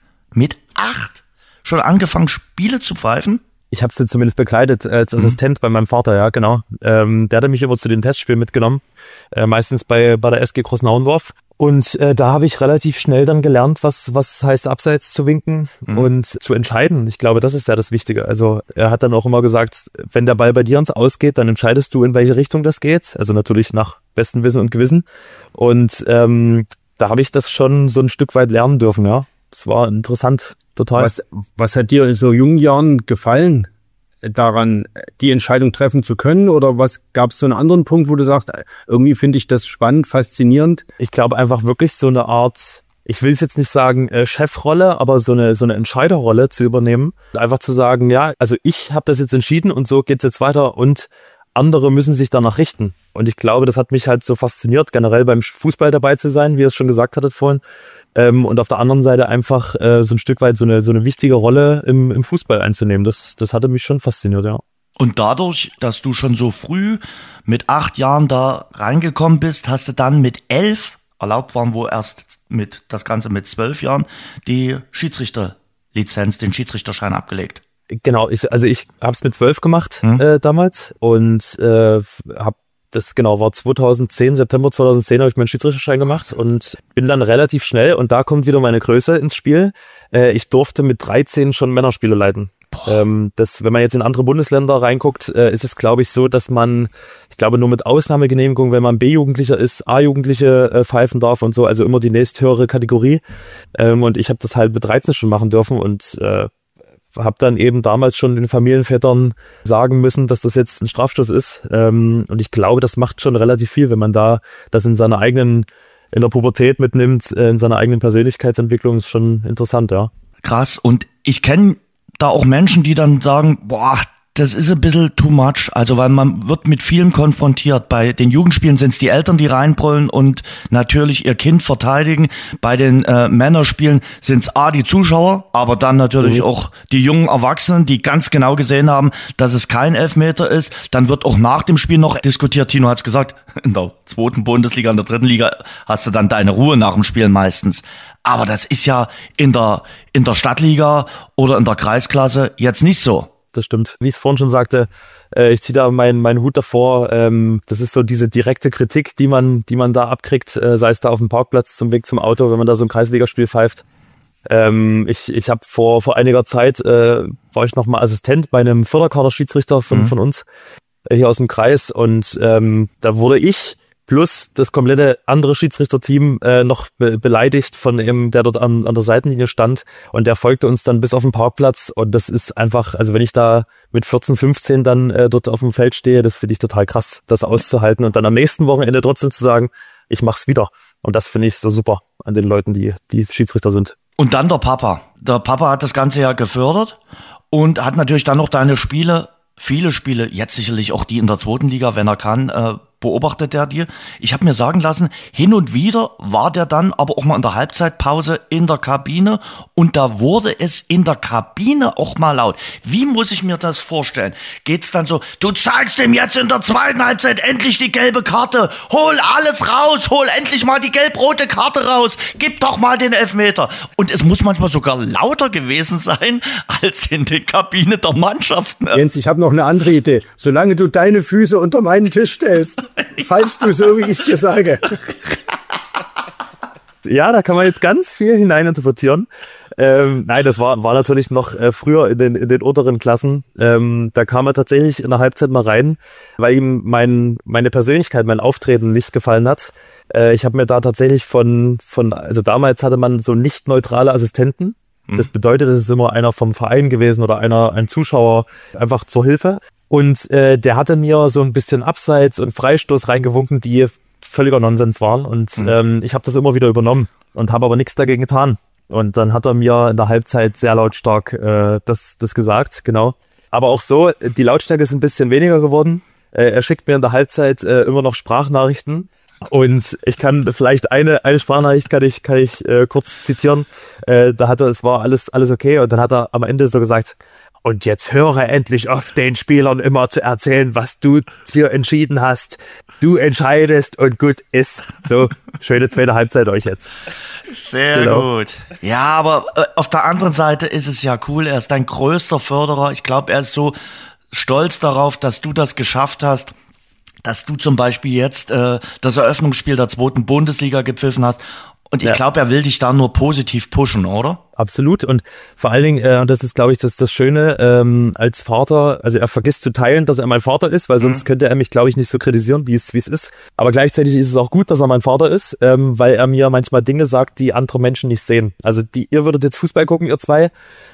schon angefangen, Spiele zu pfeifen. Ich habe sie zumindest begleitet als Assistent bei meinem Vater, ja, genau. Der hatte mich immer zu den Testspielen mitgenommen, meistens bei der SG Großnauendorf. Und da habe ich relativ schnell dann gelernt, was heißt abseits zu winken und zu entscheiden. Ich glaube, das ist ja das Wichtige. Also er hat dann auch immer gesagt, wenn der Ball bei dir ins Aus geht, dann entscheidest du, in welche Richtung das geht. Also natürlich nach bestem Wissen und Gewissen. Und da habe ich das schon so ein Stück weit lernen dürfen, ja. Das war interessant, total. Was hat dir in so jungen Jahren gefallen, daran die Entscheidung treffen zu können? Oder was gab es so einen anderen Punkt, wo du sagst, irgendwie finde ich das spannend, faszinierend? Ich glaube einfach wirklich so eine Art, ich will es jetzt nicht sagen Chefrolle, aber so eine Entscheiderrolle zu übernehmen. Einfach zu sagen, ja, also ich habe das jetzt entschieden und so geht's jetzt weiter und andere müssen sich danach richten. Und ich glaube, das hat mich halt so fasziniert, generell beim Fußball dabei zu sein, wie ihr es schon gesagt hattet vorhin. Und auf der anderen Seite einfach so ein Stück weit so eine wichtige Rolle im Fußball einzunehmen. Das hatte mich schon fasziniert, ja. Und dadurch, dass du schon so früh mit 8 Jahren da reingekommen bist, hast du dann mit 11, erlaubt waren wohl erst das Ganze mit 12 Jahren, die Schiedsrichterlizenz, den Schiedsrichterschein abgelegt. Genau, ich habe es mit 12 gemacht damals und war 2010, September 2010 habe ich meinen Schiedsrichterschein gemacht und bin dann relativ schnell, und da kommt wieder meine Größe ins Spiel, ich durfte mit 13 schon Männerspiele leiten. Wenn man jetzt in andere Bundesländer reinguckt, ist es, glaube ich, so, dass man, ich glaube, nur mit Ausnahmegenehmigung, wenn man B-Jugendlicher ist, A-Jugendliche pfeifen darf und so, also immer die nächsthöhere Kategorie. Und ich habe das halt mit 13 schon machen dürfen und habe dann eben damals schon den Familienvätern sagen müssen, dass das jetzt ein Strafstoß ist. Und ich glaube, das macht schon relativ viel, wenn man da das in der Pubertät mitnimmt, in seiner eigenen Persönlichkeitsentwicklung, ist schon interessant, ja. Krass. Und ich kenne da auch Menschen, die dann sagen, boah, das ist ein bisschen too much, also weil man wird mit vielem konfrontiert. Bei den Jugendspielen sind es die Eltern, die reinbrüllen und natürlich ihr Kind verteidigen. Bei den Männerspielen sind es die Zuschauer, aber dann natürlich auch die jungen Erwachsenen, die ganz genau gesehen haben, dass es kein Elfmeter ist. Dann wird auch nach dem Spiel noch diskutiert. Tino hat's gesagt, in der 2. Bundesliga, in der 3. Liga hast du dann deine Ruhe nach dem Spielen meistens. Aber das ist ja in der Stadtliga oder in der Kreisklasse jetzt nicht so. Das stimmt. Wie ich es vorhin schon sagte, ich ziehe da meinen Hut davor. Das ist so diese direkte Kritik, die man da abkriegt, sei es da auf dem Parkplatz zum Weg zum Auto, wenn man da so ein Kreisligaspiel pfeift. Ich habe vor einiger Zeit, war ich nochmal Assistent bei einem Förderkader-Schiedsrichter von uns, hier aus dem Kreis, und da wurde ich plus das komplette andere Schiedsrichterteam noch beleidigt von dem, der dort an der Seitenlinie stand, und der folgte uns dann bis auf den Parkplatz, und das ist einfach, also wenn ich da mit 14, 15 dann dort auf dem Feld stehe, das finde ich total krass, das auszuhalten und dann am nächsten Wochenende trotzdem zu sagen, ich mach's wieder, und das finde ich so super an den Leuten, die Schiedsrichter sind. Und dann der Papa. Der Papa hat das Ganze ja gefördert und hat natürlich dann noch deine viele Spiele, jetzt sicherlich auch die in der 2. Liga, wenn er kann, beobachtet der dir? Ich habe mir sagen lassen, hin und wieder war der dann aber auch mal in der Halbzeitpause in der Kabine und da wurde es in der Kabine auch mal laut. Wie muss ich mir das vorstellen? Geht's dann so, du zeigst ihm jetzt in der zweiten Halbzeit endlich die gelbe Karte, hol alles raus, hol endlich mal die gelb-rote Karte raus, gib doch mal den Elfmeter. Und es muss manchmal sogar lauter gewesen sein, als in der Kabine der Mannschaft. Ne? Jens, ich habe noch eine andere Idee. Solange du deine Füße unter meinen Tisch stellst, pfeifst du so, wie ich dir sage. Ja, da kann man jetzt ganz viel hineininterpretieren. Nein, das war natürlich noch früher in den unteren Klassen. Da kam er tatsächlich in der Halbzeit mal rein, weil ihm meine Persönlichkeit, mein Auftreten nicht gefallen hat. Ich habe mir da tatsächlich also damals hatte man so nicht neutrale Assistenten. Das bedeutet, es ist immer einer vom Verein gewesen oder ein Zuschauer einfach zur Hilfe. Und der hatte mir so ein bisschen Abseits und Freistoß reingewunken, die völliger Nonsens waren. Und ich habe das immer wieder übernommen und habe aber nichts dagegen getan. Und dann hat er mir in der Halbzeit sehr lautstark das gesagt, genau. Aber auch so, die Lautstärke ist ein bisschen weniger geworden. Er schickt mir in der Halbzeit immer noch Sprachnachrichten. Und ich kann vielleicht eine Sprachnachricht kann ich kurz zitieren. Da hat er, es war alles okay. Und dann hat er am Ende so gesagt, und jetzt höre endlich auf, den Spielern immer zu erzählen, was du hier entschieden hast. Du entscheidest und gut ist. So, schöne zweite Halbzeit euch jetzt. Sehr gut. Ja, aber auf der anderen Seite ist es ja cool. Er ist dein größter Förderer. Ich glaube, er ist so stolz darauf, dass du das geschafft hast, dass du zum Beispiel jetzt das Eröffnungsspiel der 2. Bundesliga gepfiffen hast. Und ich glaube, er will dich da nur positiv pushen, oder? Absolut. Und vor allen Dingen, und das ist, glaube ich, das Schöne, als Vater, also er vergisst zu teilen, dass er mein Vater ist, weil sonst könnte er mich, glaube ich, nicht so kritisieren, wie es ist. Aber gleichzeitig ist es auch gut, dass er mein Vater ist, weil er mir manchmal Dinge sagt, die andere Menschen nicht sehen. Also ihr würdet jetzt Fußball gucken, ihr zwei,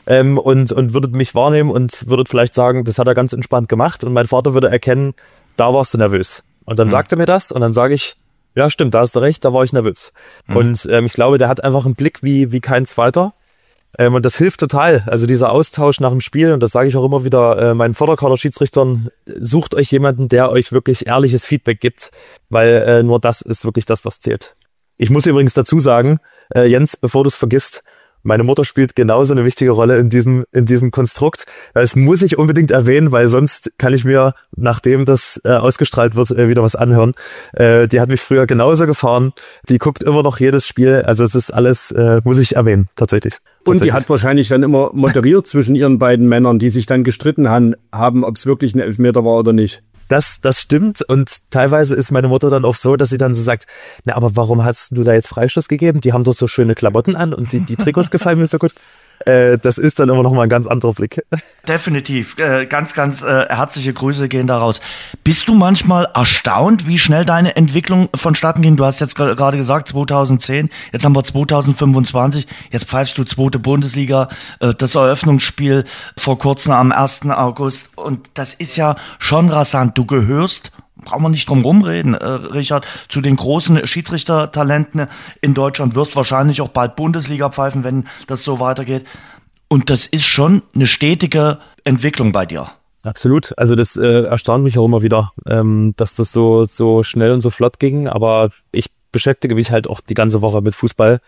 und würdet mich wahrnehmen und würdet vielleicht sagen, das hat er ganz entspannt gemacht. Und mein Vater würde erkennen, da warst du nervös. Und dann sagt er mir das und dann sage ich, ja, stimmt, da hast du recht, da war ich nervös. Und ich glaube, der hat einfach einen Blick wie kein zweiter. Und das hilft total. Also dieser Austausch nach dem Spiel, und das sage ich auch immer wieder meinen Förderkader-Schiedsrichtern, sucht euch jemanden, der euch wirklich ehrliches Feedback gibt, weil nur das ist wirklich das, was zählt. Ich muss übrigens dazu sagen, Jens, bevor du es vergisst, meine Mutter spielt genauso eine wichtige Rolle in diesem Konstrukt. Das muss ich unbedingt erwähnen, weil sonst kann ich mir, nachdem das ausgestrahlt wird, wieder was anhören. Die hat mich früher genauso gefahren. Die guckt immer noch jedes Spiel. Also es ist alles, muss ich erwähnen, tatsächlich. Und die hat wahrscheinlich dann immer moderiert zwischen ihren beiden Männern, die sich dann gestritten haben, ob es wirklich ein Elfmeter war oder nicht. Das stimmt, und teilweise ist meine Mutter dann auch so, dass sie dann so sagt, na, aber warum hast du da jetzt Freistoß gegeben? Die haben doch so schöne Klamotten an und die Trikots gefallen mir so gut. Das ist dann immer noch mal ein ganz anderer Blick. Definitiv. Ganz herzliche Grüße gehen da raus. Bist du manchmal erstaunt, wie schnell deine Entwicklung vonstatten ging? Du hast jetzt gerade gesagt 2010, jetzt haben wir 2025, jetzt pfeifst du 2. Bundesliga, das Eröffnungsspiel vor kurzem am 1. August. Und das ist ja schon rasant. Du gehörst, brauchen wir nicht drum rumreden, Richard, zu den großen Schiedsrichtertalenten in Deutschland, wirst wahrscheinlich auch bald Bundesliga pfeifen, wenn das so weitergeht. Und das ist schon eine stetige Entwicklung bei dir. Absolut. Also das erstaunt mich auch immer wieder, dass das so schnell und so flott ging. Aber ich beschäftige mich halt auch die ganze Woche mit Fußball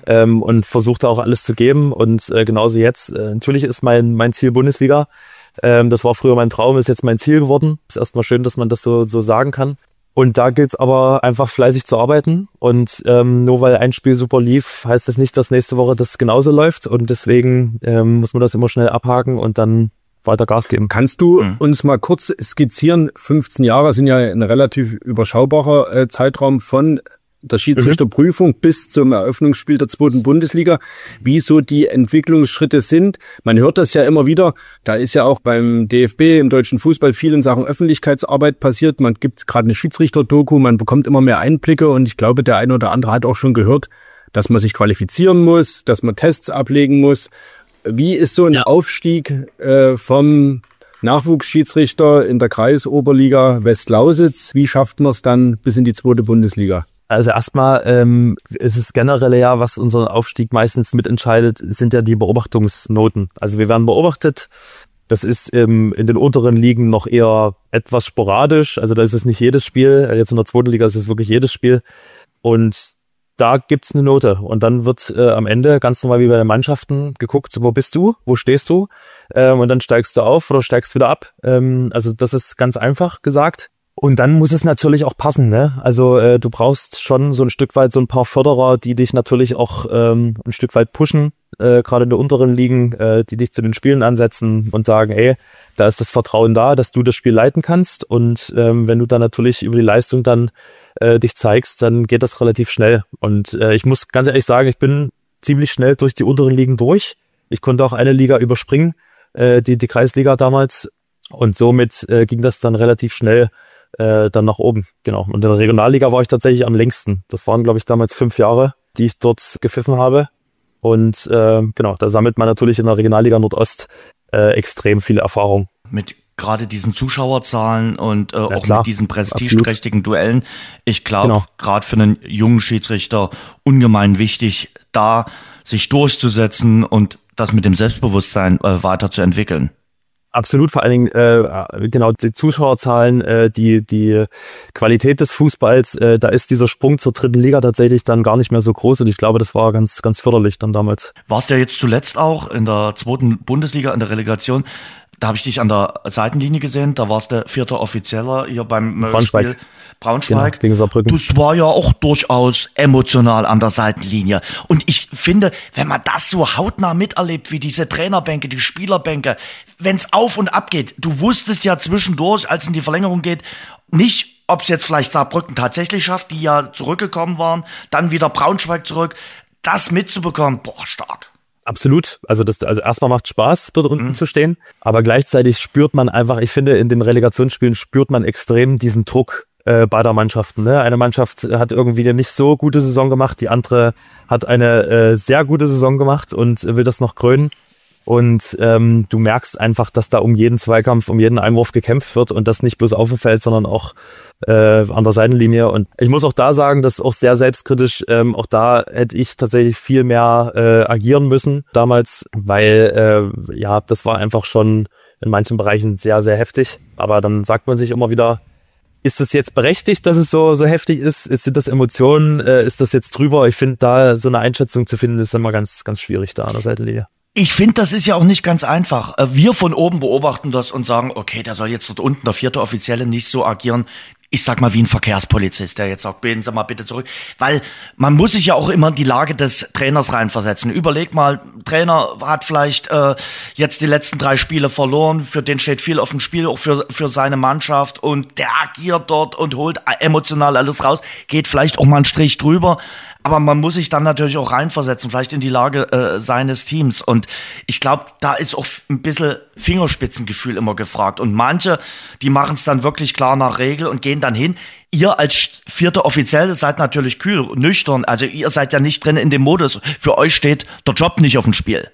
und versuche da auch alles zu geben. Und genauso jetzt. Natürlich ist mein Ziel Bundesliga. Das war früher mein Traum, ist jetzt mein Ziel geworden. Ist erstmal schön, dass man das so sagen kann. Und da gilt's aber einfach fleißig zu arbeiten. Und nur weil ein Spiel super lief, heißt das nicht, dass nächste Woche das genauso läuft. Und deswegen muss man das immer schnell abhaken und dann weiter Gas geben. Kannst du uns mal kurz skizzieren, 15 Jahre sind ja ein relativ überschaubarer Zeitraum von der Schiedsrichterprüfung bis zum Eröffnungsspiel der 2. Bundesliga, wie so die Entwicklungsschritte sind. Man hört das ja immer wieder, da ist ja auch beim DFB, im deutschen Fußball, viel in Sachen Öffentlichkeitsarbeit passiert. Man gibt gerade eine Schiedsrichter-Doku, man bekommt immer mehr Einblicke und ich glaube, der eine oder andere hat auch schon gehört, dass man sich qualifizieren muss, dass man Tests ablegen muss. Wie ist so ein Aufstieg vom Nachwuchsschiedsrichter in der Kreisoberliga Westlausitz? Wie schafft man es dann bis in die 2. Bundesliga? Also erstmal ist es generell ja, was unseren Aufstieg meistens mitentscheidet, sind ja die Beobachtungsnoten. Also wir werden beobachtet Das ist in den unteren Ligen noch eher etwas sporadisch. Also da ist es nicht jedes Spiel. Jetzt in der zweiten Liga ist es wirklich jedes Spiel. Und da gibt's eine Note. Und dann wird am Ende ganz normal wie bei den Mannschaften geguckt, wo bist du, wo stehst du? Und dann steigst du auf oder steigst wieder ab. Also das ist ganz einfach gesagt. Und dann muss es natürlich auch passen, ne? Also du brauchst schon so ein Stück weit so ein paar Förderer, die dich natürlich auch ein Stück weit pushen, gerade in der unteren Ligen, die dich zu den Spielen ansetzen und sagen, ey, da ist das Vertrauen da, dass du das Spiel leiten kannst. Und wenn du dann natürlich über die Leistung dann dich zeigst, dann geht das relativ schnell. Und ich muss ganz ehrlich sagen, ich bin ziemlich schnell durch die unteren Ligen durch. Ich konnte auch eine Liga überspringen, die Kreisliga damals. Und somit ging das dann relativ schnell dann nach oben, genau. Und in der Regionalliga war ich tatsächlich am längsten. Das waren, glaube ich, damals 5 Jahre, die ich dort gepfiffen habe. Und genau, da sammelt man natürlich in der Regionalliga Nordost extrem viel Erfahrung. Mit gerade diesen Zuschauerzahlen und auch klar, mit diesen prestigeträchtigen Duellen. Ich glaube, gerade für einen jungen Schiedsrichter ungemein wichtig, da sich durchzusetzen und das mit dem Selbstbewusstsein weiterzuentwickeln. Absolut, vor allen Dingen genau die Zuschauerzahlen, die Qualität des Fußballs, da ist dieser Sprung zur dritten Liga tatsächlich dann gar nicht mehr so groß und ich glaube, das war ganz, ganz förderlich dann damals. Warst ja jetzt zuletzt auch in der zweiten Bundesliga in der Relegation. Da habe ich dich an der Seitenlinie gesehen, da warst der 4. Offizieller hier beim Spiel Braunschweig. Genau, gegen Saarbrücken. Das war ja auch durchaus emotional an der Seitenlinie. Und ich finde, wenn man das so hautnah miterlebt, wie diese Trainerbänke, die Spielerbänke, wenn es auf und ab geht, du wusstest ja zwischendurch, als es in die Verlängerung geht, nicht, ob es jetzt vielleicht Saarbrücken tatsächlich schafft, die ja zurückgekommen waren, dann wieder Braunschweig zurück, das mitzubekommen, boah, stark. Absolut. Also erstmal macht Spaß, dort unten zu stehen. Aber gleichzeitig spürt man einfach, ich finde, in den Relegationsspielen spürt man extrem diesen Druck beider Mannschaften. Ne? Eine Mannschaft hat irgendwie eine nicht so gute Saison gemacht, die andere hat eine sehr gute Saison gemacht und will das noch krönen. Und du merkst einfach, dass da um jeden Zweikampf, um jeden Einwurf gekämpft wird und das nicht bloß auf dem Feld, sondern auch an der Seitenlinie. Und ich muss auch da sagen, das ist auch sehr selbstkritisch. Auch da hätte ich tatsächlich viel mehr agieren müssen damals, weil ja, das war einfach schon in manchen Bereichen sehr, sehr heftig. Aber dann sagt man sich immer wieder, ist es jetzt berechtigt, dass es so heftig ist? Sind das Emotionen? Ist das jetzt drüber? Ich finde, da so eine Einschätzung zu finden, ist immer ganz, ganz schwierig da an der Seitenlinie. Ich finde, das ist ja auch nicht ganz einfach. Wir von oben beobachten das und sagen, okay, der soll jetzt dort unten, der 4. Offizielle, nicht so agieren. Ich sag mal wie ein Verkehrspolizist, der jetzt sagt, gehen Sie mal bitte zurück. Weil man muss sich ja auch immer in die Lage des Trainers reinversetzen. Überleg mal, Trainer hat vielleicht jetzt die letzten 3 Spiele verloren, für den steht viel auf dem Spiel, auch für seine Mannschaft und der agiert dort und holt emotional alles raus, geht vielleicht auch mal einen Strich drüber. Aber man muss sich dann natürlich auch reinversetzen, vielleicht in die Lage seines Teams. Und ich glaube, da ist auch ein bisschen Fingerspitzengefühl immer gefragt. Und manche, die machen es dann wirklich klar nach Regel und gehen dann hin. Ihr als 4. Offizielle seid natürlich kühl, nüchtern. Also ihr seid ja nicht drin in dem Modus. Für euch steht der Job nicht auf dem Spiel.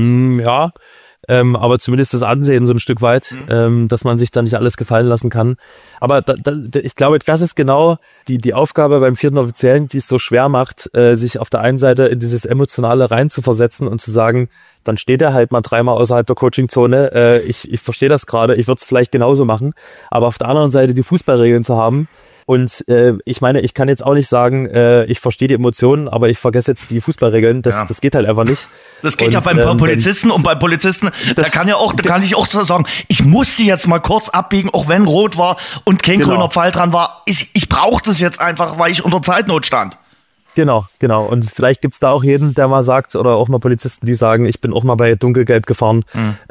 Ja, aber zumindest das Ansehen so ein Stück weit, dass man sich da nicht alles gefallen lassen kann. Aber ich glaube, das ist genau die Aufgabe beim 4. Offiziellen, die es so schwer macht, sich auf der einen Seite in dieses Emotionale reinzuversetzen und zu sagen, dann steht er halt mal 3-mal außerhalb der Coachingzone. Ich verstehe das gerade, ich würde es vielleicht genauso machen. Aber auf der anderen Seite die Fußballregeln zu haben. Und ich meine, ich kann jetzt auch nicht sagen, ich verstehe die Emotionen, aber ich vergesse jetzt die Fußballregeln. Das geht halt einfach nicht. Das geht ja beim Polizisten und bei Polizisten, da kann ich auch sagen, ich musste jetzt mal kurz abbiegen, auch wenn rot war und kein grüner Pfeil dran war. Ich brauche das jetzt einfach, weil ich unter Zeitnot stand. Genau. Und vielleicht gibt's da auch jeden, der mal sagt, oder auch mal Polizisten, die sagen, ich bin auch mal bei Dunkelgelb gefahren.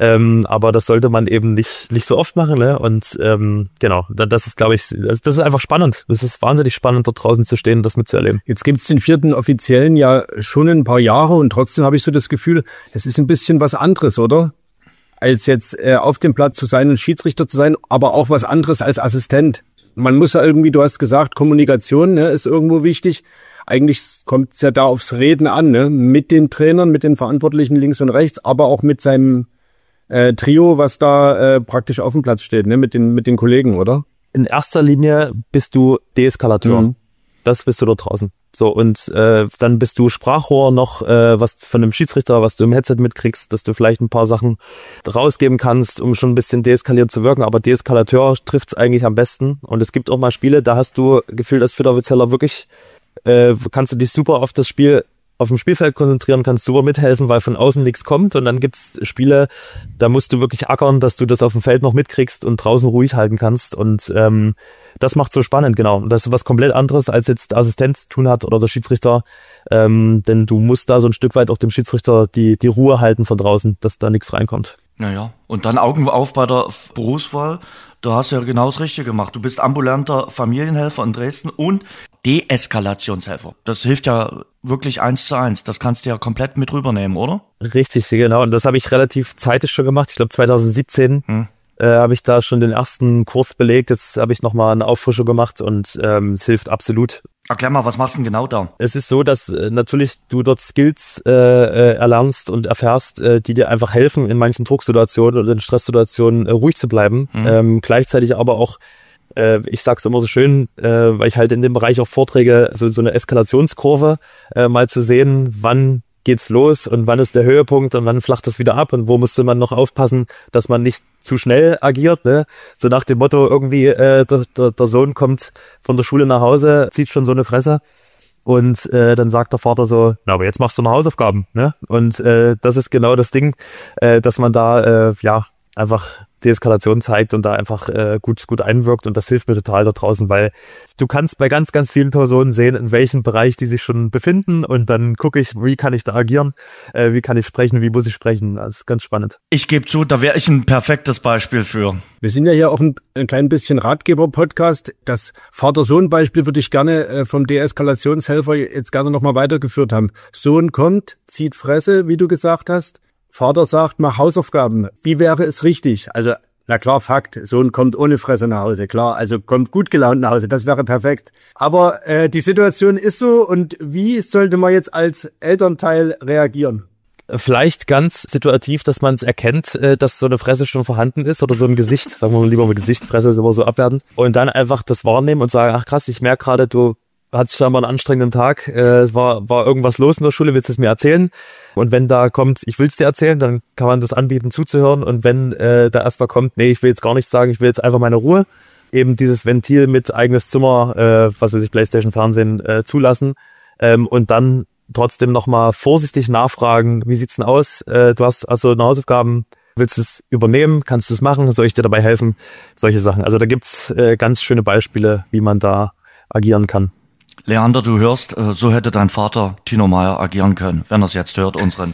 Aber das sollte man eben nicht so oft machen. Ne? Und genau, das ist, glaube ich, das ist einfach spannend. Das ist wahnsinnig spannend, dort draußen zu stehen und das mitzuerleben. Jetzt gibt's den 4. Offiziellen ja schon ein paar Jahre und trotzdem habe ich so das Gefühl, es ist ein bisschen was anderes, oder? Als jetzt auf dem Platz zu sein und Schiedsrichter zu sein, aber auch was anderes als Assistent. Man muss ja irgendwie, du hast gesagt, Kommunikation, ne, ist irgendwo wichtig. Eigentlich kommt es ja da aufs Reden an, ne? Mit den Trainern, mit den Verantwortlichen links und rechts, aber auch mit seinem Trio, was da praktisch auf dem Platz steht, ne? Mit den Kollegen, oder? In erster Linie bist du Deeskalateur. Das bist du dort draußen. So, und dann bist du Sprachrohr noch was von einem Schiedsrichter, was du im Headset mitkriegst, dass du vielleicht ein paar Sachen rausgeben kannst, um schon ein bisschen deeskalierend zu wirken. Aber Deeskalateur trifft's eigentlich am besten. Und es gibt auch mal Spiele, da hast du gefühlt als Vierter-Offizieller wirklich, kannst du dich super auf das Spiel auf dem Spielfeld konzentrieren, kannst super mithelfen, weil von außen nichts kommt. Und dann gibt's Spiele, da musst du wirklich ackern, dass du das auf dem Feld noch mitkriegst und draußen ruhig halten kannst. Und das macht so spannend, genau. Das ist was komplett anderes, als jetzt der Assistent zu tun hat oder der Schiedsrichter. Denn du musst da so ein Stück weit auch dem Schiedsrichter die Ruhe halten von draußen, dass da nichts reinkommt. Naja, und dann Augen auf bei der Berufswahl. Da hast du ja genau das Richtige gemacht. Du bist ambulanter Familienhelfer in Dresden und Deeskalationshelfer. Das hilft ja wirklich 1:1. Das kannst du ja komplett mit rübernehmen, oder? Richtig, genau. Und das habe ich relativ zeitig schon gemacht. Ich glaube 2017 habe ich da schon den ersten Kurs belegt. Jetzt habe ich nochmal eine Auffrischung gemacht und es hilft absolut. Erklär mal, was machst du denn genau da? Es ist so, dass natürlich du dort Skills erlernst und erfährst, die dir einfach helfen, in manchen Drucksituationen oder in Stresssituationen ruhig zu bleiben. Gleichzeitig aber auch, ich sag's immer so schön, weil ich halt in dem Bereich auch vorträge, so eine Eskalationskurve mal zu sehen, wann geht's los und wann ist der Höhepunkt und wann flacht das wieder ab und wo müsste man noch aufpassen, dass man nicht zu schnell agiert, ne? So nach dem Motto irgendwie, der Sohn kommt von der Schule nach Hause, zieht schon so eine Fresse und dann sagt der Vater so, na, aber jetzt machst du noch Hausaufgaben, ne? Und das ist genau das Ding, dass man da einfach Deeskalation zeigt und da einfach gut einwirkt und das hilft mir total da draußen, weil du kannst bei ganz, ganz vielen Personen sehen, in welchem Bereich die sich schon befinden und dann gucke ich, wie kann ich da agieren, wie kann ich sprechen, wie muss ich sprechen, das ist ganz spannend. Ich gebe zu, da wäre ich ein perfektes Beispiel für. Wir sind ja hier auch ein klein bisschen Ratgeber-Podcast. Das Vater-Sohn-Beispiel würde ich gerne vom Deeskalationshelfer jetzt gerne nochmal weitergeführt haben. Sohn kommt, zieht Fresse, wie du gesagt hast. Vater sagt, mach Hausaufgaben. Wie wäre es richtig? Also, na klar, Fakt, Sohn kommt ohne Fresse nach Hause, klar. Also kommt gut gelaunt nach Hause, das wäre perfekt. Aber die Situation ist so und wie sollte man jetzt als Elternteil reagieren? Vielleicht ganz situativ, dass man es erkennt, dass so eine Fresse schon vorhanden ist oder so ein Gesicht, sagen wir mal lieber mit Gesicht, Fresse ist immer so abwertend. Und dann einfach das wahrnehmen und sagen, ach krass, ich merke gerade, du hattest scheinbar einen anstrengenden Tag, war irgendwas los in der Schule, willst du es mir erzählen? Und wenn da kommt, ich will es dir erzählen, dann kann man das anbieten, zuzuhören. Und wenn da erstmal kommt, nee, ich will jetzt gar nichts sagen, ich will jetzt einfach meine Ruhe, eben dieses Ventil mit eigenes Zimmer, was weiß ich, Playstation, Fernsehen zulassen und dann trotzdem nochmal vorsichtig nachfragen, wie sieht's denn aus? Du hast also eine Hausaufgaben, willst du es übernehmen? Kannst du es machen? Soll ich dir dabei helfen? Solche Sachen. Also da gibt's ganz schöne Beispiele, wie man da agieren kann. Leander, du hörst, so hätte dein Vater Tino Meyer agieren können, wenn er es jetzt hört, unseren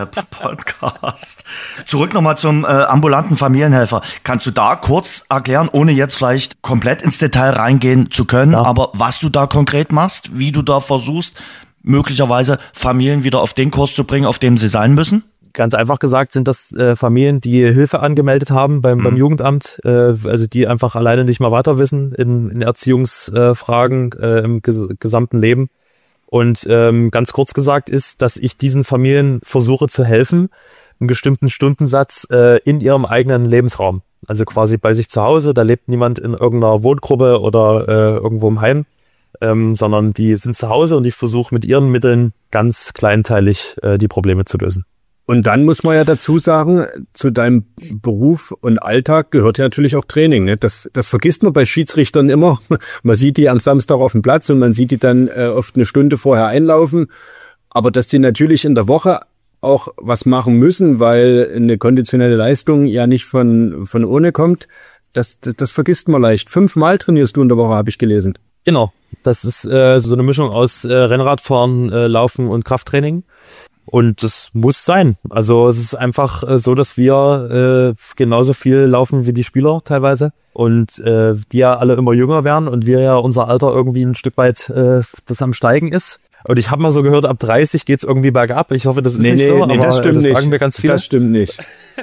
Podcast. Zurück nochmal zum ambulanten Familienhelfer. Kannst du da kurz erklären, ohne jetzt vielleicht komplett ins Detail reingehen zu können, ja, aber was du da konkret machst, wie du da versuchst, möglicherweise Familien wieder auf den Kurs zu bringen, auf dem sie sein müssen? Ganz einfach gesagt sind das Familien, die Hilfe angemeldet haben beim Jugendamt, also die einfach alleine nicht mal weiter wissen in Erziehungsfragen im gesamten Leben. Und ganz kurz gesagt ist, dass ich diesen Familien versuche zu helfen, einen bestimmten Stundensatz in ihrem eigenen Lebensraum. Also quasi bei sich zu Hause, da lebt niemand in irgendeiner Wohngruppe oder irgendwo im Heim, sondern die sind zu Hause und ich versuche mit ihren Mitteln ganz kleinteilig die Probleme zu lösen. Und dann muss man ja dazu sagen, zu deinem Beruf und Alltag gehört ja natürlich auch Training. Ne? Das vergisst man bei Schiedsrichtern immer. Man sieht die am Samstag auf dem Platz und man sieht die dann oft eine Stunde vorher einlaufen. Aber dass die natürlich in der Woche auch was machen müssen, weil eine konditionelle Leistung ja nicht von ohne kommt, das vergisst man leicht. 5-mal trainierst du in der Woche, habe ich gelesen. Genau, das ist so eine Mischung aus Rennradfahren, Laufen und Krafttraining. Und das muss sein. Also es ist einfach so, dass wir genauso viel laufen wie die Spieler teilweise. Und die ja alle immer jünger werden und wir ja unser Alter irgendwie ein Stück weit das am Steigen ist. Und ich habe mal so gehört, ab 30 geht's irgendwie bergab. Ich hoffe, das ist nicht so, aber das stimmt das nicht. Sagen mir ganz viele. Das stimmt nicht.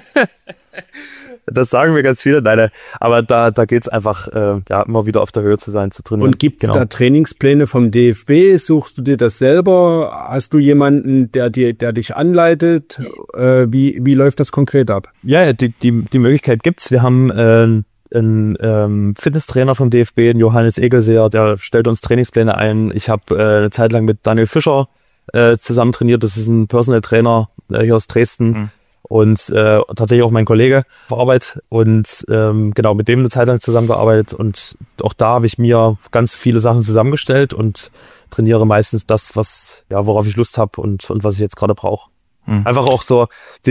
Das sagen mir ganz viele, nein, aber da geht's einfach, immer wieder auf der Höhe zu sein, zu trainieren. Und gibt's da Trainingspläne vom DFB? Suchst du dir das selber? Hast du jemanden, der dich anleitet? Wie läuft das konkret ab? Ja, die Möglichkeit gibt's. Wir haben einen Fitnesstrainer vom DFB, den Johannes Egelseer, der stellt uns Trainingspläne ein. Ich habe eine Zeit lang mit Daniel Fischer zusammen trainiert. Das ist ein Personal Trainer hier aus Dresden und tatsächlich auch mein Kollege auf Arbeit. Und genau, mit dem eine Zeit lang zusammengearbeitet. Und auch da habe ich mir ganz viele Sachen zusammengestellt und trainiere meistens das, worauf ich Lust habe und was ich jetzt gerade brauche. Einfach auch so,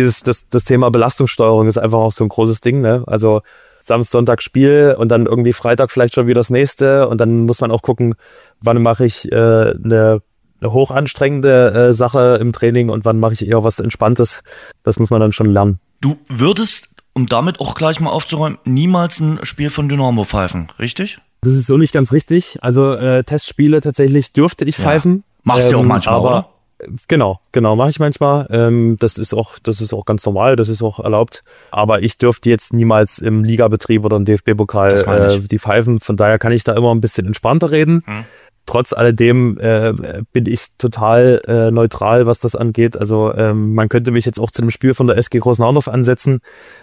das Thema Belastungssteuerung ist einfach auch so ein großes Ding, ne? Also Samstag, Sonntag Spiel und dann irgendwie Freitag vielleicht schon wieder das nächste und dann muss man auch gucken, wann mache ich eine hochanstrengende Sache im Training und wann mache ich eher was Entspanntes. Das muss man dann schon lernen. Du würdest, um damit auch gleich mal aufzuräumen, niemals ein Spiel von Dynamo pfeifen, richtig? Das ist so nicht ganz richtig. Also Testspiele tatsächlich dürfte ich pfeifen. Machst du auch manchmal, aber oder? Genau, mache ich manchmal. Das ist auch ganz normal, das ist auch erlaubt. Aber ich dürfte jetzt niemals im Ligabetrieb oder im DFB-Pokal die pfeifen. Von daher kann ich da immer ein bisschen entspannter reden. Trotz alledem bin ich total neutral, was das angeht. Also man könnte mich jetzt auch zu einem Spiel von der SG Großnarndorf ansetzen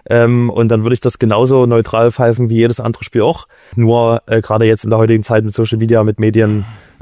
und dann würde ich das genauso neutral pfeifen wie jedes andere Spiel auch. Nur gerade jetzt in der heutigen Zeit mit Social Media, mit Medien,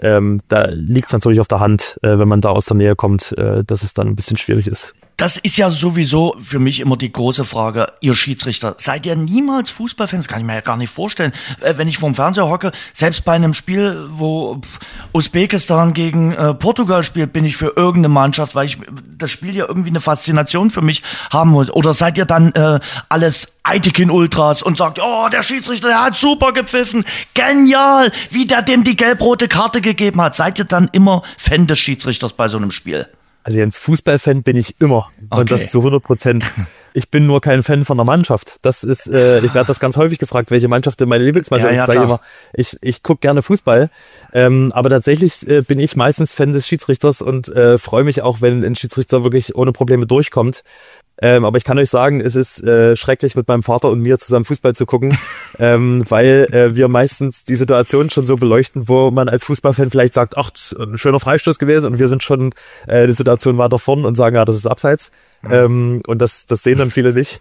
da liegt es natürlich auf der Hand, wenn man da aus der Nähe kommt, dass es dann ein bisschen schwierig ist. Das ist ja sowieso für mich immer die große Frage, ihr Schiedsrichter, seid ihr niemals Fußballfans? Kann ich mir ja gar nicht vorstellen. Wenn ich vorm Fernseher hocke, selbst bei einem Spiel, wo Usbekistan gegen Portugal spielt, bin ich für irgendeine Mannschaft, weil ich das Spiel ja irgendwie eine Faszination für mich haben muss. Oder seid ihr dann alles Aitekin-Ultras und sagt, oh, der Schiedsrichter, der hat super gepfiffen, genial, wie der dem die gelb-rote Karte gegeben hat. Seid ihr dann immer Fan des Schiedsrichters bei so einem Spiel? Also Jens, Fußballfan bin ich immer. Okay. Und das zu 100%. Ich bin nur kein Fan von der Mannschaft. Das ist, ich werde das ganz häufig gefragt, welche Mannschaft denn meine Lieblingsmannschaft ist. Ja, sage immer, ich gucke gerne Fußball. Aber tatsächlich bin ich meistens Fan des Schiedsrichters und freue mich auch, wenn ein Schiedsrichter wirklich ohne Probleme durchkommt. Aber ich kann euch sagen, es ist schrecklich, mit meinem Vater und mir zusammen Fußball zu gucken, weil wir meistens die Situation schon so beleuchten, wo man als Fußballfan vielleicht sagt, ach, das ist ein schöner Freistoß gewesen und wir sind schon die Situation weiter vorn und sagen, ja, das ist abseits. Und das sehen dann viele nicht.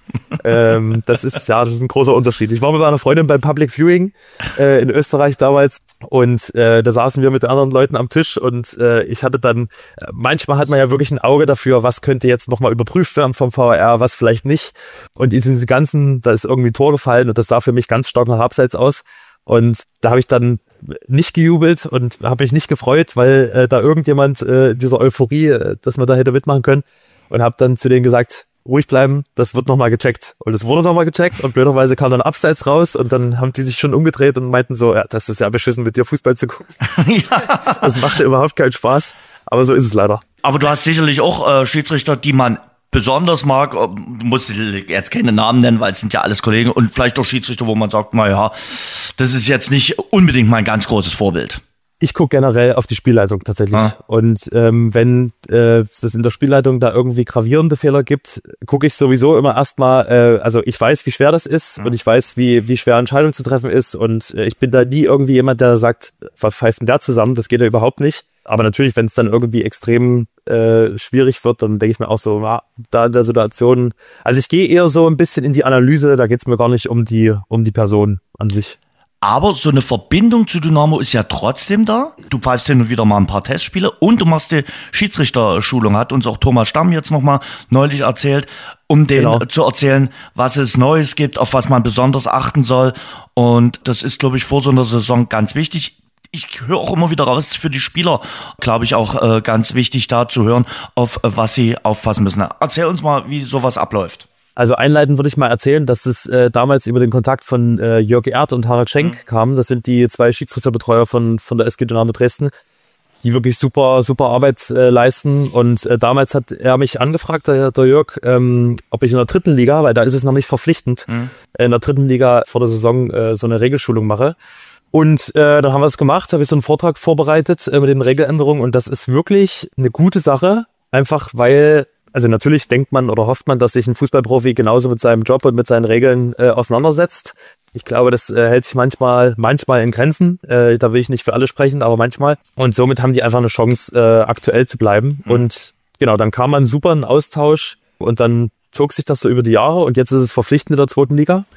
Das ist ein großer Unterschied. Ich war mit meiner Freundin beim Public Viewing in Österreich damals und da saßen wir mit anderen Leuten am Tisch und ich hatte dann, manchmal hat man ja wirklich ein Auge dafür, was könnte jetzt nochmal überprüft werden vom VAR, was vielleicht nicht. Und in diese ganzen, da ist irgendwie ein Tor gefallen und das sah für mich ganz stark nach Abseits aus. Und da habe ich dann nicht gejubelt und habe mich nicht gefreut, weil da irgendjemand dieser Euphorie, dass man da hätte mitmachen können, und habe dann zu denen gesagt, ruhig bleiben, das wird nochmal gecheckt. Und es wurde nochmal gecheckt und blöderweise kam dann Abseits raus und dann haben die sich schon umgedreht und meinten so, ja, das ist ja beschissen, mit dir Fußball zu gucken. Ja. Das machte überhaupt keinen Spaß, aber so ist es leider. Aber du hast sicherlich auch Schiedsrichter, die man besonders mag, du musst jetzt keine Namen nennen, weil es sind ja alles Kollegen, und vielleicht auch Schiedsrichter, wo man sagt, naja, das ist jetzt nicht unbedingt mein ganz großes Vorbild. Ich gucke generell auf die Spielleitung tatsächlich. Und wenn es in der Spielleitung da irgendwie gravierende Fehler gibt, gucke ich sowieso immer erstmal, also ich weiß, wie schwer das ist und ich weiß, wie schwer Entscheidung zu treffen ist und ich bin da nie irgendwie jemand, der sagt, was pfeift denn der zusammen? Das geht ja überhaupt nicht. Aber natürlich, wenn es dann irgendwie extrem schwierig wird, dann denke ich mir auch so, da in der Situation, also ich gehe eher so ein bisschen in die Analyse, da geht es mir gar nicht um die Person an sich. Aber so eine Verbindung zu Dynamo ist ja trotzdem da. Du pfeifst hin und wieder mal ein paar Testspiele und du machst die Schiedsrichterschulung. Hat uns auch Thomas Stamm jetzt nochmal neulich erzählt, um denen zu erzählen, was es Neues gibt, auf was man besonders achten soll. Und das ist, glaube ich, vor so einer Saison ganz wichtig. Ich höre auch immer wieder raus, für die Spieler, glaube ich, auch ganz wichtig da zu hören, auf was sie aufpassen müssen. Erzähl uns mal, wie sowas abläuft. Also einleitend würde ich mal erzählen, dass es damals über den Kontakt von Jörg Erd und Harald Schenk kam. Das sind die zwei Schiedsrichterbetreuer von der SG Dynamo Dresden, die wirklich super Arbeit leisten. Und damals hat er mich angefragt, der Jörg, ob ich in der 3. Liga, weil da ist es noch nicht verpflichtend, in der 3. Liga vor der Saison so eine Regelschulung mache. Und dann haben wir es gemacht, habe ich so einen Vortrag vorbereitet mit den Regeländerungen und das ist wirklich eine gute Sache, einfach weil, also natürlich denkt man oder hofft man, dass sich ein Fußballprofi genauso mit seinem Job und mit seinen Regeln auseinandersetzt. Ich glaube, das hält sich manchmal in Grenzen, da will ich nicht für alle sprechen, aber manchmal. Und somit haben die einfach eine Chance, aktuell zu bleiben. Und genau, dann kam man super in Austausch und dann zog sich das so über die Jahre und jetzt ist es verpflichtend in der 2. Liga.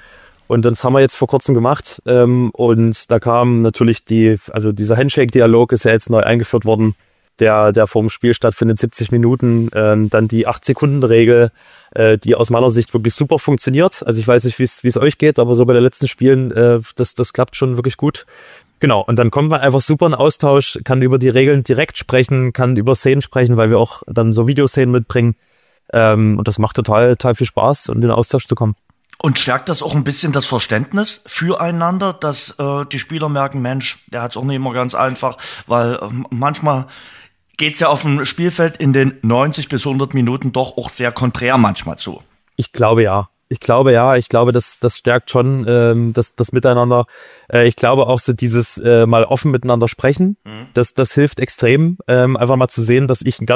Und das haben wir jetzt vor kurzem gemacht. Und da kam natürlich dieser Handshake-Dialog ist ja jetzt neu eingeführt worden, der vor dem Spiel stattfindet, 70 Minuten. Dann die 8-Sekunden-Regel, die aus meiner Sicht wirklich super funktioniert. Also ich weiß nicht, wie es euch geht, aber so bei den letzten Spielen, das klappt schon wirklich gut. Genau, und dann kommt man einfach super in Austausch, kann über die Regeln direkt sprechen, kann über Szenen sprechen, weil wir auch dann so Videoszenen mitbringen. Und das macht total viel Spaß, in den Austausch zu kommen. Und stärkt das auch ein bisschen das Verständnis füreinander, dass die Spieler merken, Mensch, der hat es auch nicht immer ganz einfach, weil manchmal geht's ja auf dem Spielfeld in den 90 bis 100 Minuten doch auch sehr konträr manchmal zu. Ich glaube, ja. Ich glaube, das stärkt schon das Miteinander. Ich glaube auch so dieses mal offen miteinander sprechen, das hilft extrem. Einfach mal zu sehen, dass ich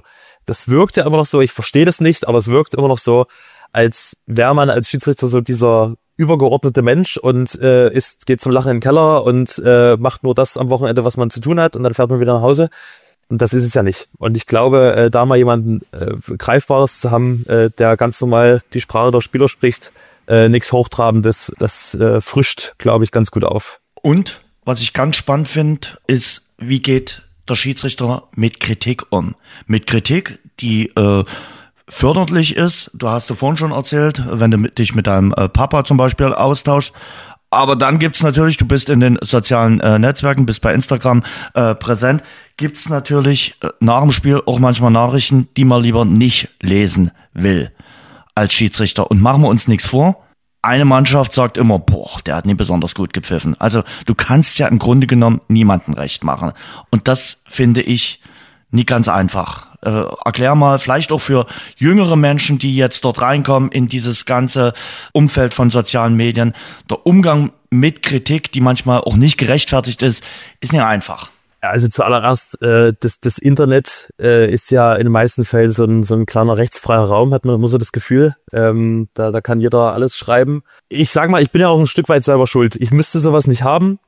das wirkt ja immer noch so, ich verstehe das nicht, aber es wirkt immer noch so, als wäre man als Schiedsrichter so dieser übergeordnete Mensch und geht zum Lachen in den Keller und macht nur das am Wochenende, was man zu tun hat, und dann fährt man wieder nach Hause. Und das ist es ja nicht. Und ich glaube, da mal jemanden Greifbares zu haben, der ganz normal die Sprache der Spieler spricht, nichts Hochtrabendes, das frischt, glaube ich, ganz gut auf. Und was ich ganz spannend finde, ist, wie geht der Schiedsrichter mit Kritik um? Mit Kritik, die förderlich ist. Du hast vorhin schon erzählt, wenn du dich mit deinem Papa zum Beispiel austauschst. Aber dann gibt's natürlich, du bist in den sozialen Netzwerken, bist bei Instagram präsent, gibt's natürlich nach dem Spiel auch manchmal Nachrichten, die man lieber nicht lesen will als Schiedsrichter. Und machen wir uns nichts vor, eine Mannschaft sagt immer, der hat nie besonders gut gepfiffen. Also du kannst ja im Grunde genommen niemandem recht machen. Und das finde ich nie ganz einfach. Erklär mal, vielleicht auch für jüngere Menschen, die jetzt dort reinkommen in dieses ganze Umfeld von sozialen Medien, der Umgang mit Kritik, die manchmal auch nicht gerechtfertigt ist nicht einfach. Also zuallererst, das Internet ist ja in den meisten Fällen so ein kleiner rechtsfreier Raum, hat man immer so das Gefühl. Da kann jeder alles schreiben. Ich sag mal, ich bin ja auch ein Stück weit selber schuld. Ich müsste sowas nicht haben.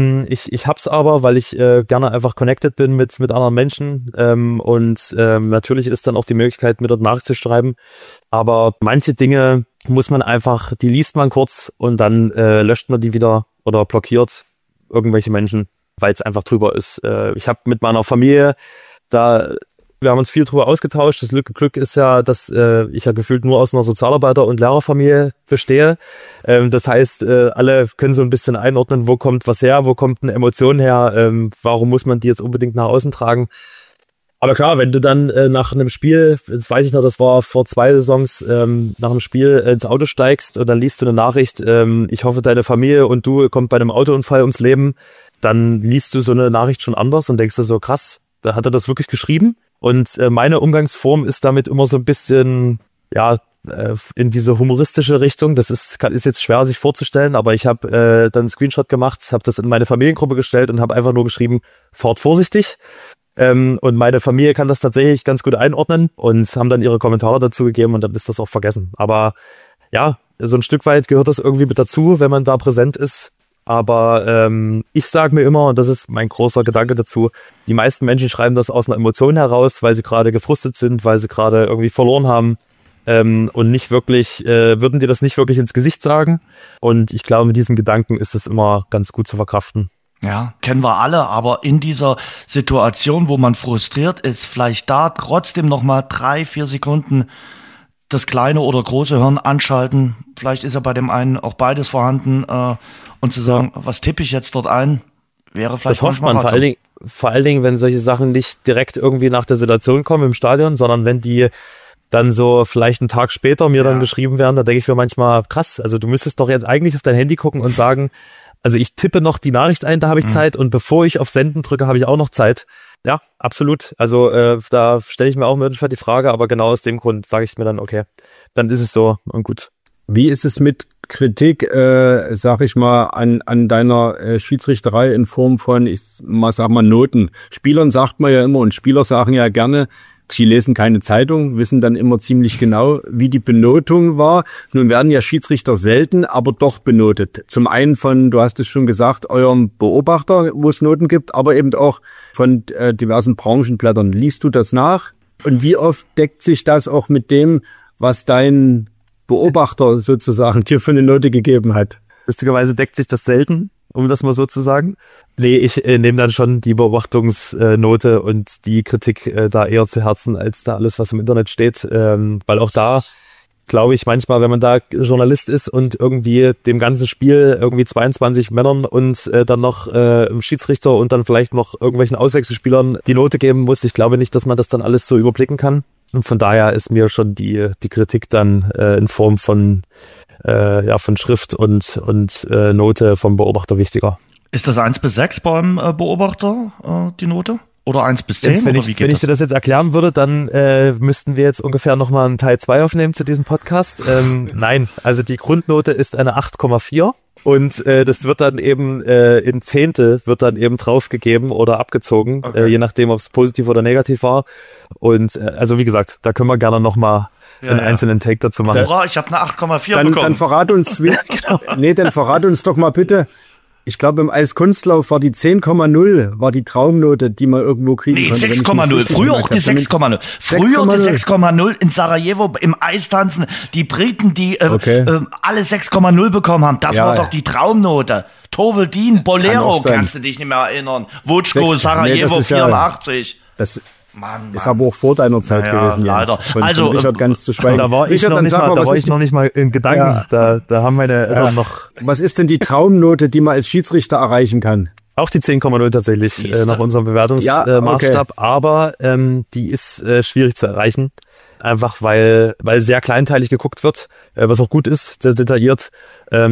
Ich hab's aber, weil ich gerne einfach connected bin mit anderen Menschen. Und natürlich ist dann auch die Möglichkeit, mir dort Nachricht zu schreiben. Aber manche Dinge muss man einfach, die liest man kurz und dann löscht man die wieder oder blockiert irgendwelche Menschen, weil es einfach drüber ist. Ich habe mit meiner Familie wir haben uns viel drüber ausgetauscht. Das Glück ist ja, dass ich ja gefühlt nur aus einer Sozialarbeiter- und Lehrerfamilie bestehe. Das heißt, alle können so ein bisschen einordnen, wo kommt was her, wo kommt eine Emotion her, warum muss man die jetzt unbedingt nach außen tragen. Aber klar, wenn du dann nach einem Spiel, jetzt weiß ich noch, das war vor 2 Saisons, nach einem Spiel ins Auto steigst und dann liest du eine Nachricht, ich hoffe, deine Familie und du kommt bei einem Autounfall ums Leben, dann liest du so eine Nachricht schon anders und denkst du so, krass, da hat er das wirklich geschrieben. Und meine Umgangsform ist damit immer so ein bisschen, in diese humoristische Richtung. Das ist jetzt schwer sich vorzustellen, aber ich habe dann einen Screenshot gemacht, habe das in meine Familiengruppe gestellt und habe einfach nur geschrieben, fahrt vorsichtig. Und meine Familie kann das tatsächlich ganz gut einordnen und haben dann ihre Kommentare dazu gegeben und dann ist das auch vergessen. Aber ja, so ein Stück weit gehört das irgendwie mit dazu, wenn man da präsent ist. Aber ich sage mir immer, und das ist mein großer Gedanke dazu, die meisten Menschen schreiben das aus einer Emotion heraus, weil sie gerade gefrustet sind, weil sie gerade irgendwie verloren haben und nicht wirklich, würden dir das nicht wirklich ins Gesicht sagen. Und ich glaube, mit diesen Gedanken ist es immer ganz gut zu verkraften. Ja, kennen wir alle, aber in dieser Situation, wo man frustriert ist, vielleicht da trotzdem nochmal 3-4 Sekunden das kleine oder große Hirn anschalten. Vielleicht ist ja bei dem einen auch beides vorhanden. Und zu sagen, was tippe ich jetzt dort ein, wäre vielleicht. Das hofft man vor allen Dingen, wenn solche Sachen nicht direkt irgendwie nach der Situation kommen im Stadion, sondern wenn die dann so vielleicht einen Tag später mir dann geschrieben werden, da denke ich mir manchmal, krass, also du müsstest doch jetzt eigentlich auf dein Handy gucken und sagen, also ich tippe noch die Nachricht ein, da habe ich Zeit und bevor ich auf Senden drücke, habe ich auch noch Zeit. Ja, absolut. Also da stelle ich mir auch manchmal die Frage, aber genau aus dem Grund sage ich mir dann, okay, dann ist es so und gut. Wie ist es mit Kritik, sag ich mal, an deiner Schiedsrichterei in Form von, sag mal, Noten? Spielern sagt man ja immer und Spieler sagen ja gerne, sie lesen keine Zeitung, wissen dann immer ziemlich genau, wie die Benotung war. Nun werden ja Schiedsrichter selten, aber doch benotet. Zum einen von, du hast es schon gesagt, eurem Beobachter, wo es Noten gibt, aber eben auch von diversen Branchenblättern. Liest du das nach? Und wie oft deckt sich das auch mit dem, was dein Beobachter sozusagen dir für eine Note gegeben hat? Lustigerweise deckt sich das selten, um das mal so zu sagen. Nee, ich nehme dann schon die Beobachtungsnote und die Kritik da eher zu Herzen, als da alles, was im Internet steht. Weil auch da glaube ich manchmal, wenn man da Journalist ist und irgendwie dem ganzen Spiel irgendwie 22 Männern und dann noch Schiedsrichter und dann vielleicht noch irgendwelchen Auswechselspielern die Note geben muss, ich glaube nicht, dass man das dann alles so überblicken kann. Und von daher ist mir schon die Kritik dann in Form von Schrift und Note vom Beobachter wichtiger. Ist das 1-6 beim Beobachter die Note? Oder 1-10? Wenn ich dir das jetzt erklären würde, dann müssten wir jetzt ungefähr nochmal einen Teil 2 aufnehmen zu diesem Podcast. Nein, also die Grundnote ist eine 8,4 und das wird dann eben in Zehntel wird dann eben draufgegeben oder abgezogen, je nachdem, ob es positiv oder negativ war. Und also wie gesagt, da können wir gerne nochmal einen einzelnen Take dazu machen. Ich habe eine 8,4 bekommen. Dann verrat uns doch mal bitte. Ich glaube, im Eiskunstlauf war die 10,0 war die Traumnote, die man irgendwo kriegen konnte. 6,0. Früher auch die 6,0. Früher die 6,0 in Sarajevo im Eistanzen. Die Briten, die alle 6,0 bekommen haben. Das war doch die Traumnote. Toveldin, Bolero, kannst du dich nicht mehr erinnern. Wutschko, Sarajevo, 84. Das ist aber auch vor deiner Zeit gewesen, leider. Von Richard ganz zu schweigen. Da war ich noch nicht mal in Gedanken. Da haben meine Eltern noch. Was ist denn die Traumnote, die man als Schiedsrichter erreichen kann? Auch die 10,0 tatsächlich nach unserem Bewertungsmaßstab. Aber die ist schwierig zu erreichen. Einfach weil sehr kleinteilig geguckt wird, was auch gut ist, sehr detailliert. Wer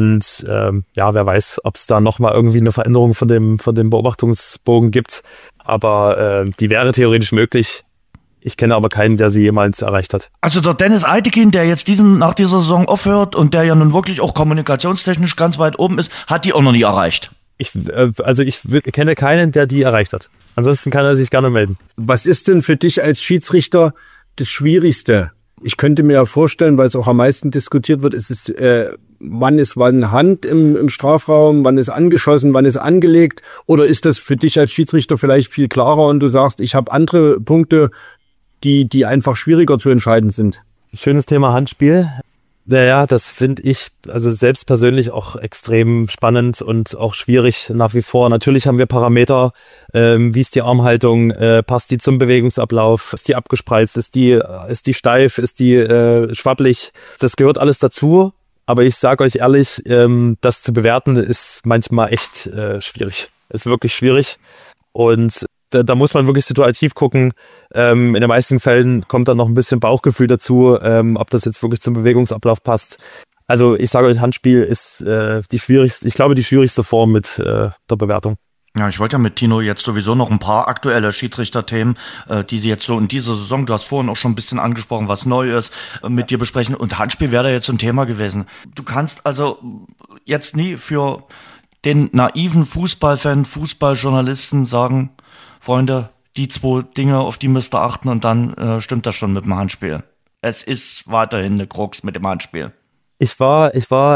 weiß, ob es da nochmal irgendwie eine Veränderung von dem Beobachtungsbogen gibt. Aber die wäre theoretisch möglich. Ich kenne aber keinen, der sie jemals erreicht hat. Also der Dennis Eitekin, der jetzt nach dieser Saison aufhört und der ja nun wirklich auch kommunikationstechnisch ganz weit oben ist, hat die auch noch nie erreicht. Ich kenne keinen, der die erreicht hat. Ansonsten kann er sich gerne melden. Was ist denn für dich als Schiedsrichter das Schwierigste? Ich könnte mir ja vorstellen, weil es auch am meisten diskutiert wird, ist es, wann ist wann Hand im Strafraum, wann ist angeschossen, wann ist angelegt? Oder ist das für dich als Schiedsrichter vielleicht viel klarer und du sagst, ich habe andere Punkte, die einfach schwieriger zu entscheiden sind? Schönes Thema Handspiel. Ja, das finde ich also selbst persönlich auch extrem spannend und auch schwierig nach wie vor. Natürlich haben wir Parameter, wie ist die Armhaltung, passt die zum Bewegungsablauf, ist die abgespreizt, ist die steif, ist die schwabbelig. Das gehört alles dazu, aber ich sage euch ehrlich, das zu bewerten ist manchmal echt schwierig. Ist wirklich schwierig und da muss man wirklich situativ gucken. In den meisten Fällen kommt dann noch ein bisschen Bauchgefühl dazu, ob das jetzt wirklich zum Bewegungsablauf passt. Also ich sage euch, Handspiel ist die schwierigste Form mit der Bewertung. Ja, ich wollte ja mit Tino jetzt sowieso noch ein paar aktuelle Schiedsrichterthemen, die sie jetzt so in dieser Saison, du hast vorhin auch schon ein bisschen angesprochen, was neu ist, mit dir besprechen. Und Handspiel wäre da jetzt so ein Thema gewesen. Du kannst also jetzt nie für den naiven Fußballfan, Fußballjournalisten sagen, Freunde, die 2 Dinge, auf die müsst ihr achten und dann stimmt das schon mit dem Handspiel. Es ist weiterhin eine Krux mit dem Handspiel. Ich war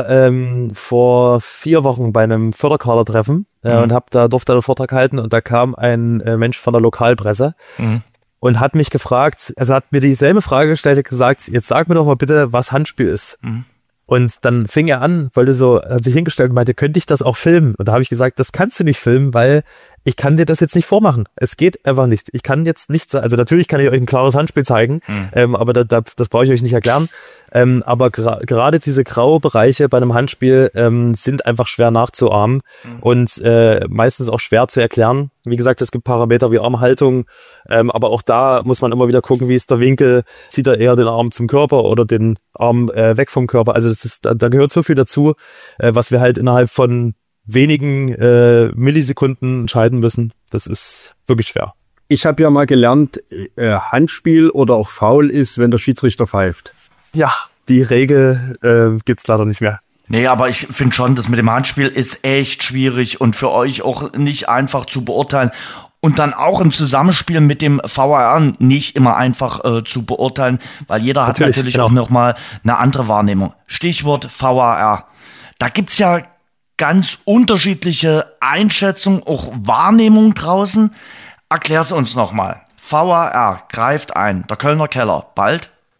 vor 4 Wochen bei einem Förderkadertreffen und durfte einen Vortrag halten und da kam ein Mensch von der Lokalpresse und hat mich gefragt, also hat mir dieselbe Frage gestellt, hat gesagt, jetzt sag mir doch mal bitte, was Handspiel ist. Und dann fing er an, hat sich hingestellt und meinte, könnte ich das auch filmen? Und da habe ich gesagt, das kannst du nicht filmen, weil ich kann dir das jetzt nicht vormachen. Es geht einfach nicht. Ich kann jetzt nicht, also natürlich kann ich euch ein klares Handspiel zeigen, aber das brauche ich euch nicht erklären. Aber gerade diese grauen Bereiche bei einem Handspiel sind einfach schwer nachzuahmen und meistens auch schwer zu erklären. Wie gesagt, es gibt Parameter wie Armhaltung, aber auch da muss man immer wieder gucken, wie ist der Winkel, zieht er eher den Arm zum Körper oder den Arm weg vom Körper. Also da gehört so viel dazu, was wir halt innerhalb von wenigen Millisekunden entscheiden müssen. Das ist wirklich schwer. Ich habe ja mal gelernt, Handspiel oder auch Foul ist, wenn der Schiedsrichter pfeift. Ja, die Regel gibt's leider nicht mehr. Nee, aber ich finde schon, das mit dem Handspiel ist echt schwierig und für euch auch nicht einfach zu beurteilen. Und dann auch im Zusammenspiel mit dem VAR nicht immer einfach zu beurteilen, weil jeder hat natürlich auch nochmal eine andere Wahrnehmung. Stichwort VAR. Da gibt's ja ganz unterschiedliche Einschätzungen, auch Wahrnehmungen draußen. Erklär's uns nochmal. VAR greift ein. Der Kölner Keller. Bald?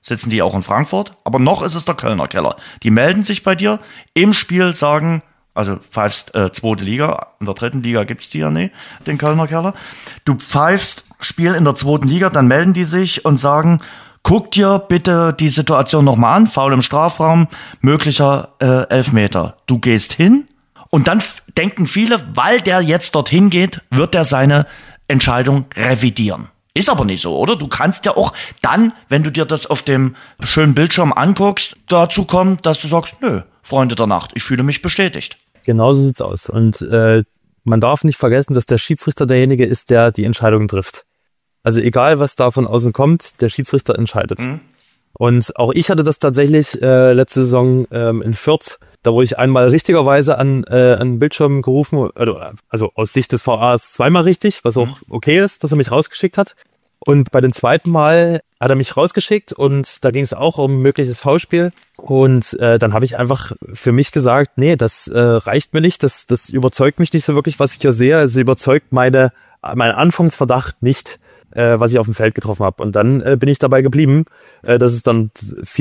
sitzen die auch in Frankfurt, aber noch ist es der Kölner Keller. Die melden sich bei dir im Spiel, sagen, also pfeifst zweite Liga, in der dritten Liga gibt's die ja nicht, den Kölner Keller. Du pfeifst Spiel in der zweiten Liga, dann melden die sich und sagen, guck dir bitte die Situation nochmal an, Foul im Strafraum, möglicher Elfmeter. Du gehst hin und dann denken viele, weil der jetzt dorthin geht, wird er seine Entscheidung revidieren. Ist aber nicht so, oder? Du kannst ja auch dann, wenn du dir das auf dem schönen Bildschirm anguckst, dazu kommen, dass du sagst, nö, Freunde der Nacht, ich fühle mich bestätigt. Genauso sieht's aus. Und man darf nicht vergessen, dass der Schiedsrichter derjenige ist, der die Entscheidung trifft. Also egal, was da von außen kommt, der Schiedsrichter entscheidet. Mhm. Und auch ich hatte das tatsächlich letzte Saison in Fürth. Da wurde ich einmal richtigerweise an den Bildschirm gerufen, also aus Sicht des VAs zweimal richtig, was auch okay ist, dass er mich rausgeschickt hat. Und bei dem zweiten Mal hat er mich rausgeschickt und da ging es auch um ein mögliches Foulspiel. Und dann habe ich einfach für mich gesagt, nee, das reicht mir nicht, das überzeugt mich nicht so wirklich, was ich hier sehe. Also überzeugt mein Anfangsverdacht nicht, was ich auf dem Feld getroffen habe. Und dann bin ich dabei geblieben, dass es dann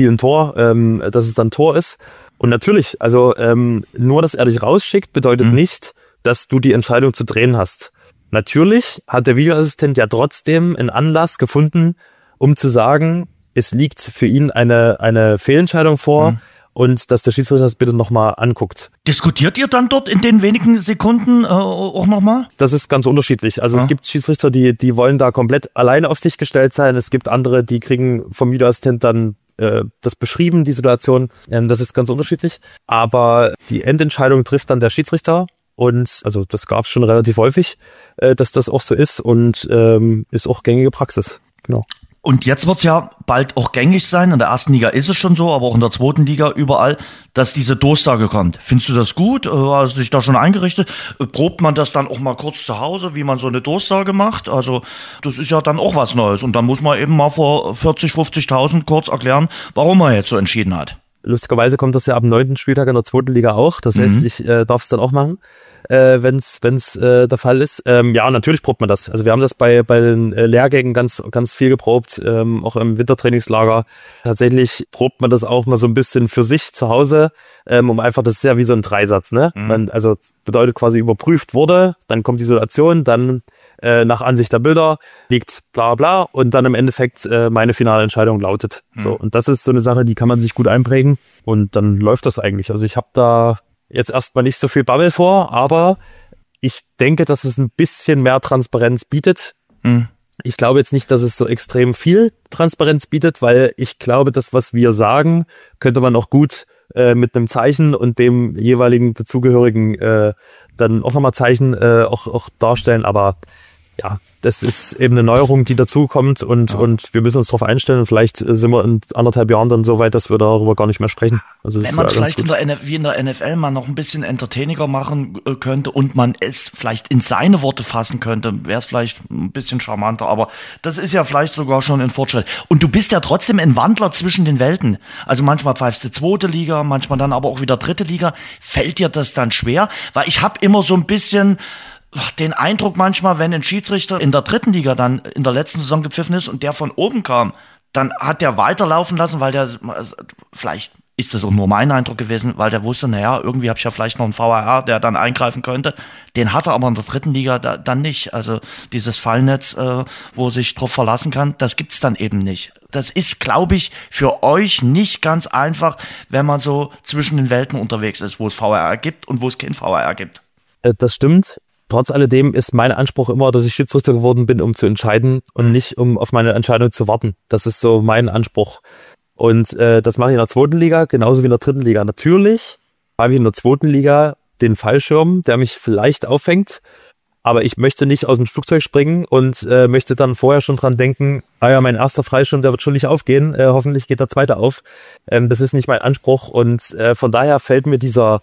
dass es dann Tor ist. Und natürlich, also nur, dass er dich rausschickt, bedeutet nicht, dass du die Entscheidung zu drehen hast. Natürlich hat der Videoassistent ja trotzdem einen Anlass gefunden, um zu sagen, es liegt für ihn eine Fehlentscheidung vor und dass der Schiedsrichter das bitte nochmal anguckt. Diskutiert ihr dann dort in den wenigen Sekunden auch nochmal? Das ist ganz unterschiedlich. Also es gibt Schiedsrichter, die wollen da komplett alleine auf sich gestellt sein. Es gibt andere, die kriegen vom Videoassistent dann das beschrieben, die Situation. Das ist ganz unterschiedlich. Aber die Endentscheidung trifft dann der Schiedsrichter. Und also das gab es schon relativ häufig, dass das auch so ist und ist auch gängige Praxis. Genau. Und jetzt wird's ja bald auch gängig sein, in der ersten Liga ist es schon so, aber auch in der zweiten Liga überall, dass diese Durchsage kommt. Findest du das gut? Hast du dich da schon eingerichtet? Probt man das dann auch mal kurz zu Hause, wie man so eine Durchsage macht? Also das ist ja dann auch was Neues und dann muss man eben mal vor 40, 50.000 kurz erklären, warum man jetzt so entschieden hat. Lustigerweise kommt das ja am 9. Spieltag in der zweiten Liga auch. Das heißt, ich darf es dann auch machen, wenn's der Fall ist. Ja, natürlich probt man das. Also wir haben das bei den Lehrgängen ganz viel geprobt, auch im Wintertrainingslager. Tatsächlich probt man das auch mal so ein bisschen für sich zu Hause, um einfach, das ist ja wie so ein Dreisatz, ne? Also bedeutet quasi überprüft wurde, dann kommt die Situation, dann nach Ansicht der Bilder liegt bla bla und dann im Endeffekt meine finale Entscheidung lautet. So, und das ist so eine Sache, die kann man sich gut einprägen und dann läuft das eigentlich. Also ich habe da jetzt erstmal nicht so viel Bammel vor, aber ich denke, dass es ein bisschen mehr Transparenz bietet. Ich glaube jetzt nicht, dass es so extrem viel Transparenz bietet, weil ich glaube, das, was wir sagen, könnte man auch gut mit einem Zeichen und dem jeweiligen dazugehörigen dann auch nochmal Zeichen auch darstellen, aber ja, das ist eben eine Neuerung, die dazukommt und wir müssen uns darauf einstellen und vielleicht sind wir in 1,5 Jahren dann so weit, dass wir darüber gar nicht mehr sprechen. Also wenn man vielleicht wie in der NFL mal noch ein bisschen entertainiger machen könnte und man es vielleicht in seine Worte fassen könnte, wäre es vielleicht ein bisschen charmanter, aber das ist ja vielleicht sogar schon ein Fortschritt. Und du bist ja trotzdem ein Wandler zwischen den Welten. Also manchmal pfeifst du zweite Liga, manchmal dann aber auch wieder dritte Liga. Fällt dir das dann schwer? Weil ich habe immer so ein bisschen den Eindruck manchmal, wenn ein Schiedsrichter in der dritten Liga dann in der letzten Saison gepfiffen ist und der von oben kam, dann hat der weiterlaufen lassen, weil der, vielleicht ist das auch nur mein Eindruck gewesen, weil der wusste, naja, irgendwie habe ich ja vielleicht noch einen VAR, der dann eingreifen könnte. Den hat er aber in der dritten Liga dann nicht. Also dieses Fallnetz, wo sich drauf verlassen kann, das gibt's dann eben nicht. Das ist, glaube ich, für euch nicht ganz einfach, wenn man so zwischen den Welten unterwegs ist, wo es VAR gibt und wo es kein VAR gibt. Das stimmt. Trotz alledem ist mein Anspruch immer, dass ich Schiedsrichter geworden bin, um zu entscheiden und nicht, um auf meine Entscheidung zu warten. Das ist so mein Anspruch. Und das mache ich in der zweiten Liga, genauso wie in der dritten Liga. Natürlich habe ich in der zweiten Liga den Fallschirm, der mich vielleicht auffängt, aber ich möchte nicht aus dem Flugzeug springen und möchte dann vorher schon dran denken, mein erster Freischirm, der wird schon nicht aufgehen, hoffentlich geht der zweite auf. Das ist nicht mein Anspruch und von daher fällt mir dieser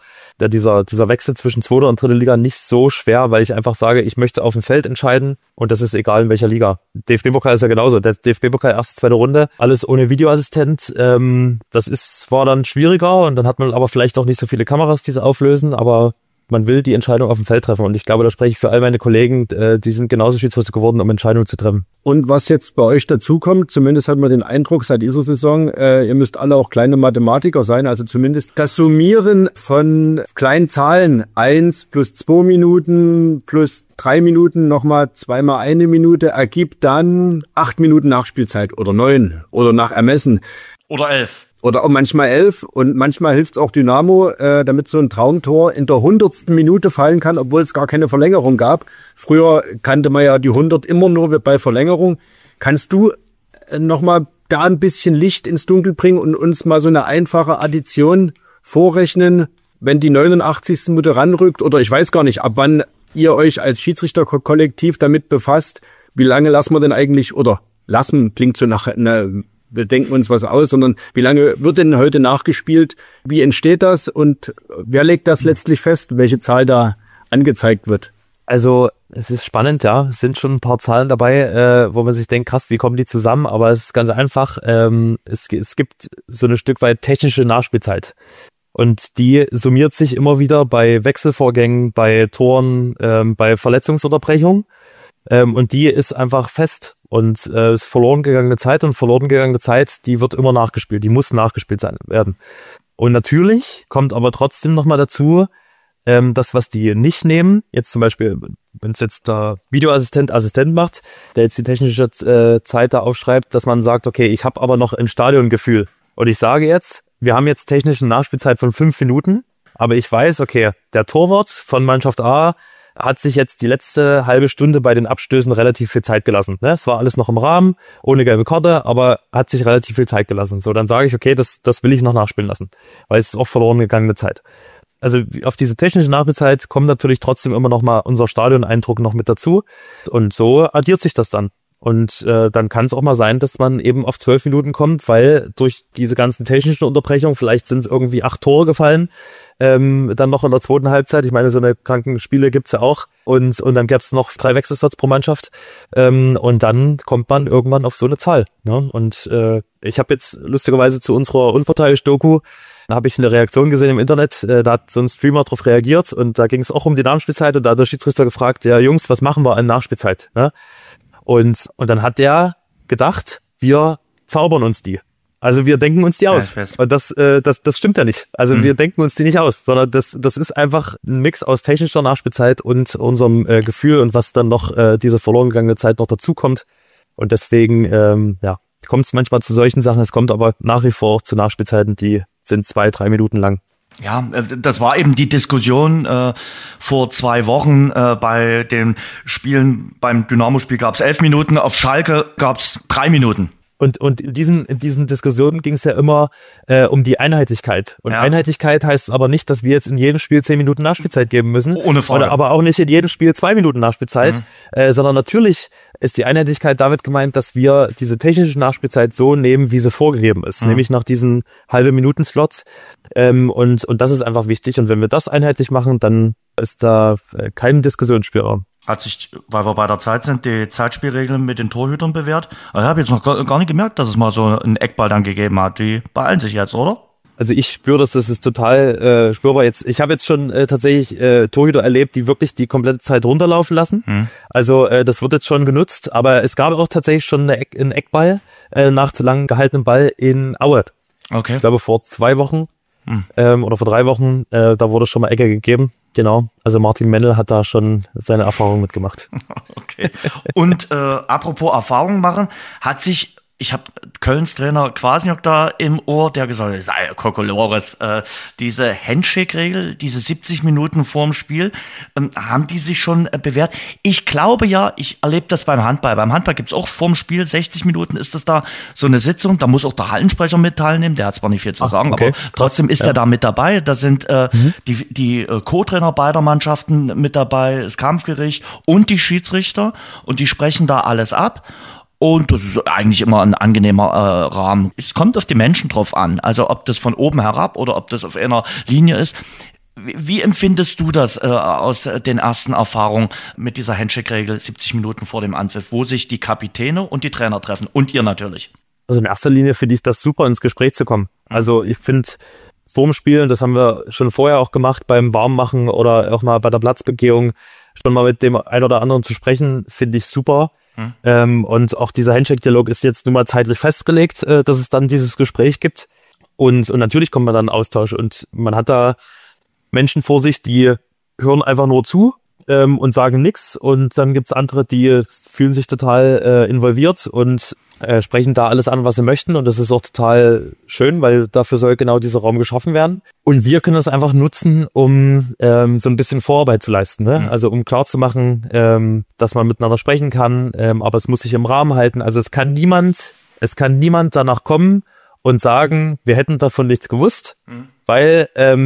Wechsel zwischen zweiter und dritter Liga nicht so schwer, weil ich einfach sage, ich möchte auf dem Feld entscheiden und das ist egal in welcher Liga. DFB-Pokal ist ja genauso. Der DFB-Pokal erste, zweite Runde, alles ohne Videoassistent. Das war dann schwieriger und dann hat man aber vielleicht auch nicht so viele Kameras, die sie auflösen, aber man will die Entscheidung auf dem Feld treffen. Und ich glaube, da spreche ich für all meine Kollegen, die sind genauso Schiedsrichter geworden, um Entscheidungen zu treffen. Und was jetzt bei euch dazukommt, zumindest hat man den Eindruck seit dieser Saison, ihr müsst alle auch kleine Mathematiker sein, also zumindest das Summieren von kleinen Zahlen, 1 plus 2 Minuten plus 3 Minuten, nochmal 2 mal 1 Minute, ergibt dann 8 Minuten Nachspielzeit oder 9 oder nach Ermessen. Oder 11. Oder auch manchmal 11 und manchmal hilft's auch Dynamo, damit so ein Traumtor in der 100. Minute fallen kann, obwohl es gar keine Verlängerung gab. Früher kannte man ja die 100 immer nur bei Verlängerung. Kannst du nochmal da ein bisschen Licht ins Dunkel bringen und uns mal so eine einfache Addition vorrechnen, wenn die 89. Minute ranrückt? Oder ich weiß gar nicht, ab wann ihr euch als Schiedsrichterkollektiv damit befasst, wie lange lassen wir denn eigentlich, oder lassen klingt so nach wir denken uns was aus, sondern wie lange wird denn heute nachgespielt? Wie entsteht das und wer legt das letztlich fest, welche Zahl da angezeigt wird? Also es ist spannend, ja. Es sind schon ein paar Zahlen dabei, wo man sich denkt, krass, wie kommen die zusammen? Aber es ist ganz einfach. Es gibt so ein Stück weit technische Nachspielzeit. Und die summiert sich immer wieder bei Wechselvorgängen, bei Toren, bei Verletzungsunterbrechungen. Und die ist einfach fest. Und ist verloren gegangene Zeit, die wird immer nachgespielt, die muss nachgespielt werden. Und natürlich kommt aber trotzdem nochmal dazu, das, was die nicht nehmen, jetzt zum Beispiel, wenn es jetzt der Assistent macht, der jetzt die technische Zeit da aufschreibt, dass man sagt, okay, ich habe aber noch ein Stadiongefühl. Und ich sage jetzt, wir haben jetzt technische Nachspielzeit von 5 Minuten, aber ich weiß, okay, der Torwart von Mannschaft A hat sich jetzt die letzte halbe Stunde bei den Abstößen relativ viel Zeit gelassen. Ne? Es war alles noch im Rahmen, ohne gelbe Karte, aber hat sich relativ viel Zeit gelassen. So, dann sage ich, okay, das will ich noch nachspielen lassen, weil es ist auch verloren gegangene Zeit. Also auf diese technische Nachspielzeit kommt natürlich trotzdem immer noch mal unser Stadioneindruck noch mit dazu und so addiert sich das dann. Und dann kann es auch mal sein, dass man eben auf 12 Minuten kommt, weil durch diese ganzen technischen Unterbrechungen, vielleicht sind es irgendwie 8 Tore gefallen, dann noch in der zweiten Halbzeit. Ich meine, so eine kranken Spiele gibt's ja auch. Und dann gäbe es noch 3 Wechselslots pro Mannschaft. Und dann kommt man irgendwann auf so eine Zahl. Ne? Und ich habe jetzt lustigerweise zu unserer Unverteidigt-Doku, da habe ich eine Reaktion gesehen im Internet, da hat so ein Streamer drauf reagiert und da ging es auch um die Nachspielzeit und da hat der Schiedsrichter gefragt, ja Jungs, was machen wir an Nachspielzeit? Ne? Und dann hat der gedacht, wir zaubern uns die. Also wir denken uns die aus. Und das stimmt ja nicht. Also wir denken uns die nicht aus, sondern das ist einfach ein Mix aus technischer Nachspielzeit und unserem Gefühl und was dann noch diese verloren gegangene Zeit noch dazukommt. Und deswegen kommt es manchmal zu solchen Sachen. Es kommt aber nach wie vor auch zu Nachspielzeiten, die sind 2-3 Minuten lang. Ja, das war eben die Diskussion vor 2 Wochen bei den Spielen. Beim Dynamo-Spiel gab es 11 Minuten, auf Schalke gab es 3 Minuten. Und in diesen Diskussionen ging es ja immer um die Einheitlichkeit. Und ja. Einheitlichkeit heißt aber nicht, dass wir jetzt in jedem Spiel 10 Minuten Nachspielzeit geben müssen. Ohne Frage. Oder aber auch nicht in jedem Spiel 2 Minuten Nachspielzeit. Sondern natürlich ist die Einheitlichkeit damit gemeint, dass wir diese technische Nachspielzeit so nehmen, wie sie vorgegeben ist. Nämlich nach diesen halbe Minuten-Slots. Und das ist einfach wichtig. Und wenn wir das einheitlich machen, dann ist da kein Diskussionsspielraum. Hat sich, weil wir bei der Zeit sind, die Zeitspielregeln mit den Torhütern bewährt. Ich habe jetzt noch gar nicht gemerkt, dass es mal so einen Eckball dann gegeben hat. Die beeilen sich jetzt, oder? Also ich spüre das ist total spürbar jetzt. Ich habe jetzt schon tatsächlich Torhüter erlebt, die wirklich die komplette Zeit runterlaufen lassen. Also das wird jetzt schon genutzt. Aber es gab auch tatsächlich schon einen Eckball nach zu lang gehaltenem Ball in Aue. Okay. Ich glaube vor 2 Wochen oder vor 3 Wochen, da wurde schon mal Ecke gegeben. Genau, also Martin Mendel hat da schon seine Erfahrungen mitgemacht. Okay. Und apropos Erfahrungen machen, ich habe Kölns Trainer Kwasniok da im Ohr, der gesagt hat, sei Kokolores, diese Handshake-Regel, diese 70 Minuten vorm Spiel, haben die sich schon bewährt? Ich glaube ja, ich erlebe das beim Handball. Beim Handball gibt's auch vorm Spiel, 60 Minuten ist das da so eine Sitzung, da muss auch der Hallensprecher mit teilnehmen, der hat zwar nicht viel zu sagen, okay, aber trotzdem ist er da mit dabei. Da sind die Co-Trainer beider Mannschaften mit dabei, das Kampfgericht und die Schiedsrichter und die sprechen da alles ab. Und das ist eigentlich immer ein angenehmer Rahmen. Es kommt auf die Menschen drauf an. Also ob das von oben herab oder ob das auf einer Linie ist. Wie empfindest du das aus den ersten Erfahrungen mit dieser Handshake-Regel 70 Minuten vor dem Anpfiff, wo sich die Kapitäne und die Trainer treffen? Und ihr natürlich. Also in erster Linie finde ich das super, ins Gespräch zu kommen. Also ich finde vorm Spiel, das haben wir schon vorher auch gemacht, beim Warmmachen oder auch mal bei der Platzbegehung, schon mal mit dem einen oder anderen zu sprechen, finde ich super. Und auch dieser Handshake-Dialog ist jetzt nun mal zeitlich festgelegt, dass es dann dieses Gespräch gibt. Und natürlich kommt man dann in Austausch und man hat da Menschen vor sich, die hören einfach nur zu und sagen nichts. Und dann gibt's andere, die fühlen sich total involviert und sprechen da alles an, was sie möchten. Und das ist auch total schön, weil dafür soll genau dieser Raum geschaffen werden. Und wir können das einfach nutzen, um so ein bisschen Vorarbeit zu leisten. Ne? Also um klarzumachen, dass man miteinander sprechen kann, aber es muss sich im Rahmen halten. Also es kann niemand danach kommen und sagen, wir hätten davon nichts gewusst, weil,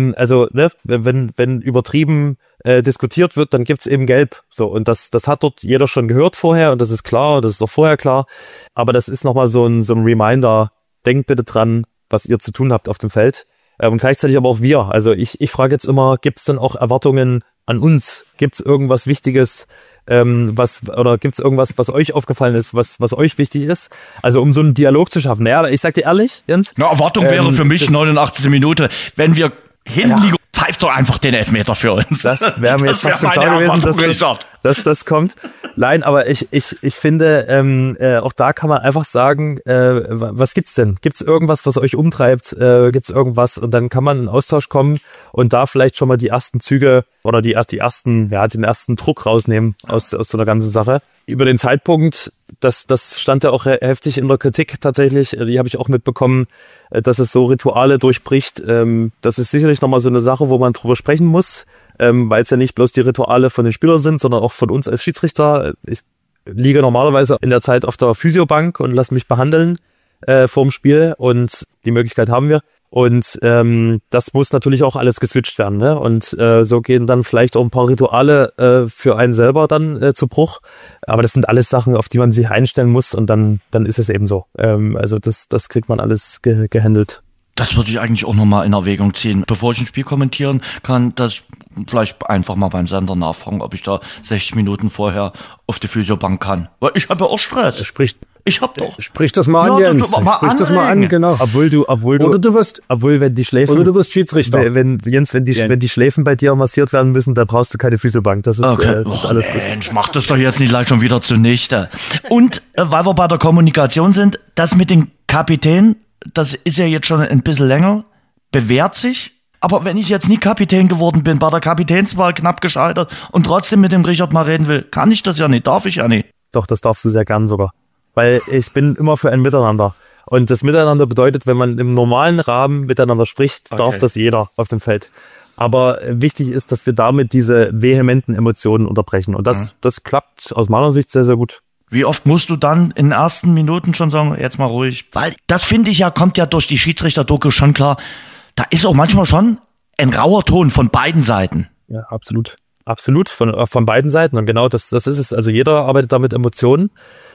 wenn übertrieben diskutiert wird, dann gibt's eben Gelb. So, und das hat dort jeder schon gehört vorher und das ist klar, das ist auch vorher klar. Aber das ist nochmal so ein Reminder, denkt bitte dran, was ihr zu tun habt auf dem Feld. Und gleichzeitig aber auch wir. Also ich frage jetzt immer, gibt's denn auch Erwartungen an uns? Gibt's irgendwas Wichtiges, gibt's irgendwas, was euch aufgefallen ist, was euch wichtig ist? Also um so einen Dialog zu schaffen. Ja, ich sag dir ehrlich, Jens. Na, Erwartung wäre für mich 89. Minute, wenn wir hinliegen, pfeift doch einfach den Elfmeter für uns. Das wäre mir jetzt fast schon klar gewesen, dass das kommt. Nein, aber ich finde, auch da kann man einfach sagen, was gibt's denn? Gibt's irgendwas, was euch umtreibt? Gibt's irgendwas? Und dann kann man in Austausch kommen und da vielleicht schon mal die ersten Züge oder den ersten Druck rausnehmen aus so einer ganzen Sache. Über den Zeitpunkt, das stand ja auch heftig in der Kritik tatsächlich, die habe ich auch mitbekommen, dass es so Rituale durchbricht. Das ist sicherlich nochmal so eine Sache, wo man drüber sprechen muss, weil es ja nicht bloß die Rituale von den Spielern sind, sondern auch von uns als Schiedsrichter. Ich liege normalerweise in der Zeit auf der Physiobank und lasse mich behandeln vorm Spiel und die Möglichkeit haben wir. Und das muss natürlich auch alles geswitcht werden, ne? Und so gehen dann vielleicht auch ein paar Rituale für einen selber dann zu Bruch. Aber das sind alles Sachen, auf die man sich einstellen muss und dann ist es eben so. Also das kriegt man alles gehandelt. Das würde ich eigentlich auch nochmal in Erwägung ziehen. Bevor ich ein Spiel kommentieren kann, das vielleicht einfach mal beim Sender nachfragen, ob ich da 60 Minuten vorher auf die Physiobank kann. Weil ich habe ja auch Stress. Ich hab doch. Sprich das mal an, Jens. Sprich das mal an, genau. Obwohl, wenn die Schläfen. Oder du wirst Schiedsrichter. Wenn die Schläfen bei dir massiert werden müssen, da brauchst du keine Physiobank. Das ist, okay. Das ist alles gut. Mensch, mach das doch jetzt nicht gleich schon wieder zunichte. Und weil wir bei der Kommunikation sind, das mit dem Kapitän, das ist ja jetzt schon ein bisschen länger, bewährt sich. Aber wenn ich jetzt nie Kapitän geworden bin, bei der Kapitänswahl knapp gescheitert und trotzdem mit dem Richard mal reden will, kann ich das ja nicht, darf ich ja nicht. Doch, das darfst du sehr gern sogar. Weil ich bin immer für ein Miteinander. Und das Miteinander bedeutet, wenn man im normalen Rahmen miteinander spricht, darf das jeder auf dem Feld. Aber wichtig ist, dass wir damit diese vehementen Emotionen unterbrechen. Und das klappt aus meiner Sicht sehr, sehr gut. Wie oft musst du dann in den ersten Minuten schon sagen, jetzt mal ruhig? Weil das, finde ich ja, kommt ja durch die Schiedsrichter-Doku schon klar. Da ist auch manchmal schon ein rauer Ton von beiden Seiten. Ja, absolut. Absolut, von beiden Seiten. Und genau das ist es. Also jeder arbeitet da mit Emotionen.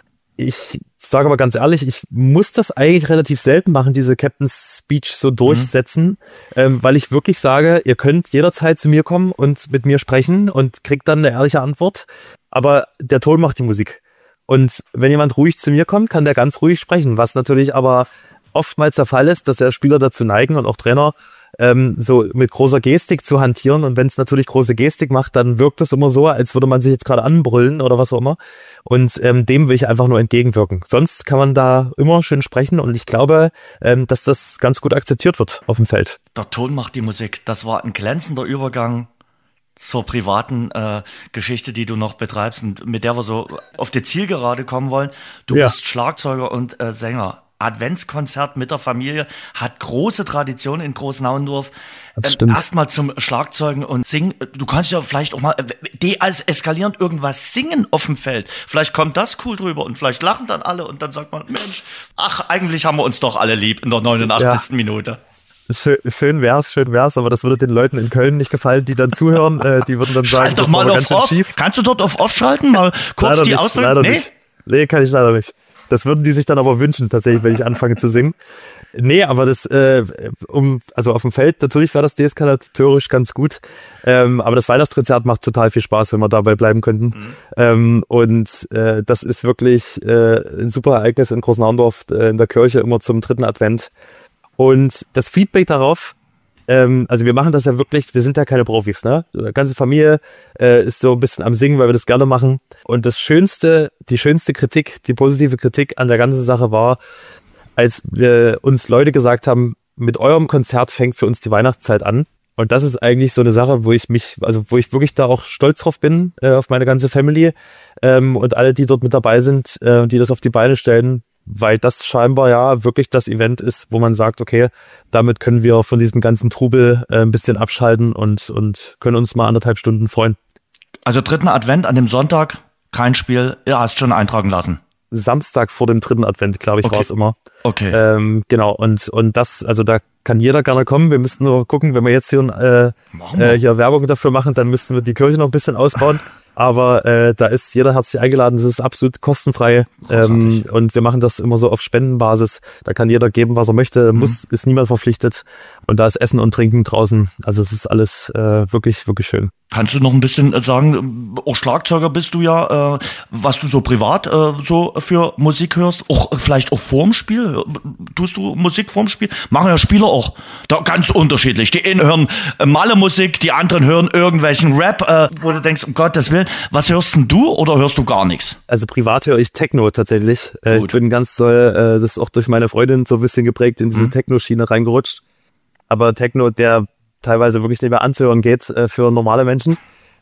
Ich sage aber ganz ehrlich, ich muss das eigentlich relativ selten machen, diese Captain's Speech so durchsetzen, weil ich wirklich sage, ihr könnt jederzeit zu mir kommen und mit mir sprechen und kriegt dann eine ehrliche Antwort. Aber der Ton macht die Musik. Und wenn jemand ruhig zu mir kommt, kann der ganz ruhig sprechen, was natürlich aber oftmals der Fall ist, dass der Spieler dazu neigen und auch Trainer, so mit großer Gestik zu hantieren. Und wenn es natürlich große Gestik macht, dann wirkt es immer so, als würde man sich jetzt gerade anbrüllen oder was auch immer. Und dem will ich einfach nur entgegenwirken. Sonst kann man da immer schön sprechen und ich glaube, dass das ganz gut akzeptiert wird auf dem Feld. Der Ton macht die Musik. Das war ein glänzender Übergang zur privaten Geschichte, die du noch betreibst und mit der wir so auf die Zielgerade kommen wollen. Du bist Schlagzeuger und Sänger. Adventskonzert mit der Familie, hat große Tradition in Großnauendorf. Erstmal zum Schlagzeugen und Singen. Du kannst ja vielleicht auch mal deeskalierend irgendwas singen auf dem Feld. Vielleicht kommt das cool drüber und vielleicht lachen dann alle und dann sagt man, Mensch, eigentlich haben wir uns doch alle lieb in der 89. Minute. Schön wär's, aber das würde den Leuten in Köln nicht gefallen, die dann zuhören. Die würden dann sagen, Schalt doch mal auf Off. Kannst du dort auf Off schalten? Mal kurz die Ausdrücke? Leider nicht. Nee, kann ich leider nicht. Das würden die sich dann aber wünschen, tatsächlich, wenn ich anfange zu singen. Nee, aber das, also auf dem Feld, natürlich wäre das deeskalatorisch ganz gut. Aber das Weihnachtskonzert macht total viel Spaß, wenn wir dabei bleiben könnten. Das ist wirklich ein super Ereignis in Großnauendorf, in der Kirche, immer zum 3. Advent. Und das Feedback darauf Also wir machen das ja wirklich, wir sind ja keine Profis, ne? Die ganze Familie ist so ein bisschen am Singen, weil wir das gerne machen. Und die schönste Kritik, die positive Kritik an der ganzen Sache war, als uns Leute gesagt haben, mit eurem Konzert fängt für uns die Weihnachtszeit an. Und das ist eigentlich so eine Sache, wo ich wirklich da auch stolz drauf bin, auf meine ganze Family und alle, die dort mit dabei sind, die das auf die Beine stellen, weil das scheinbar ja wirklich das Event ist, wo man sagt, okay, damit können wir von diesem ganzen Trubel ein bisschen abschalten und können uns mal 1,5 Stunden freuen. Also 3. Advent an dem Sonntag, kein Spiel, hast schon eintragen lassen. Samstag vor dem 3. Advent, glaube ich, okay. War es immer. Okay. Genau, und das, also da kann jeder gerne kommen. Wir müssten nur gucken, wenn wir jetzt hier Werbung dafür machen, dann müssten wir die Kirche noch ein bisschen ausbauen. Aber da ist jeder herzlich eingeladen, das ist absolut kostenfrei. Und wir machen das immer so auf Spendenbasis. Da kann jeder geben, was er möchte, ist niemand verpflichtet. Und da ist Essen und Trinken draußen. Also es ist alles wirklich, wirklich schön. Kannst du noch ein bisschen sagen, auch Schlagzeuger bist du ja, was du so privat so für Musik hörst, auch vielleicht auch vorm Spiel? Tust du Musik vorm Spiel? Machen ja Spieler auch. Da ganz unterschiedlich. Die einen hören Malle-Musik, die anderen hören irgendwelchen Rap, wo du denkst, um Gottes Willen, was hörst denn du oder hörst du gar nichts? Also privat höre ich Techno tatsächlich. Ich bin ganz doll, das ist auch durch meine Freundin so ein bisschen geprägt, in diese Techno-Schiene reingerutscht. Aber Techno, der teilweise wirklich nicht mehr anzuhören geht für normale Menschen.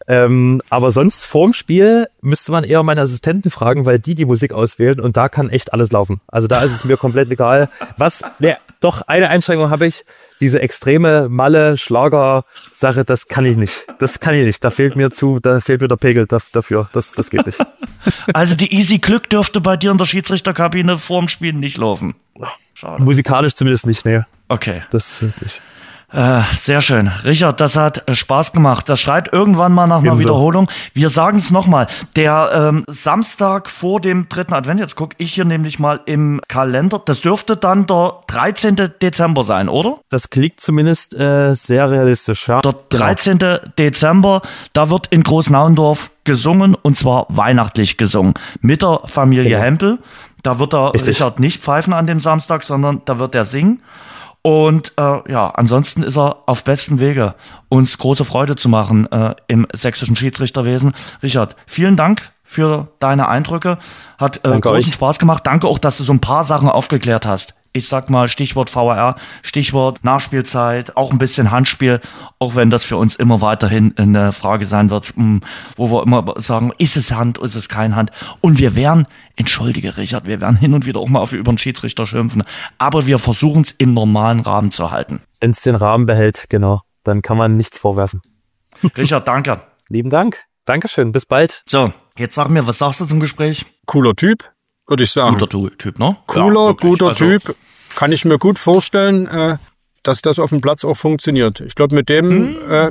Aber sonst vorm Spiel müsste man eher meine Assistenten fragen, weil die Musik auswählen und da kann echt alles laufen. Also da ist es mir komplett egal. Doch eine Einschränkung habe ich, diese extreme Malle-Schlager-Sache, das kann ich nicht. Da fehlt mir der Pegel dafür. Das geht nicht. Also die Easy Glück dürfte bei dir in der Schiedsrichterkabine vorm Spiel nicht laufen. Schade. Musikalisch zumindest nicht, ne. Okay. Das nicht. Sehr schön. Richard, das hat Spaß gemacht. Das schreit irgendwann mal nach einer Wiederholung. Wir sagen es nochmal. Der Samstag vor dem 3. Advent, jetzt gucke ich hier nämlich mal im Kalender, das dürfte dann der 13. Dezember sein, oder? Das klingt zumindest sehr realistisch, ja. Der 13. Dezember, da wird in Großnauendorf gesungen, und zwar weihnachtlich gesungen. Mit der Familie Hempel. Da wird der Richard nicht pfeifen an dem Samstag, sondern da wird er singen. Und ansonsten ist er auf besten Wege, uns große Freude zu machen im sächsischen Schiedsrichterwesen. Richard, vielen Dank für deine Eindrücke. Hat großen Spaß gemacht. Danke auch, dass du so ein paar Sachen aufgeklärt hast. Ich sag mal Stichwort VAR, Stichwort Nachspielzeit, auch ein bisschen Handspiel, auch wenn das für uns immer weiterhin eine Frage sein wird, wo wir immer sagen, ist es Hand, ist es kein Hand? Und wir werden, entschuldige Richard, wir werden hin und wieder auch mal über den Schiedsrichter schimpfen, aber wir versuchen es im normalen Rahmen zu halten. Wenn es den Rahmen behält, genau, dann kann man nichts vorwerfen. Richard, danke. Lieben Dank. Dankeschön, bis bald. So, jetzt sag mir, was sagst du zum Gespräch? Cooler Typ, würde ich sagen. Guter Typ, ne? Guter Typ. Kann ich mir gut vorstellen, dass das auf dem Platz auch funktioniert. Ich glaube, mit dem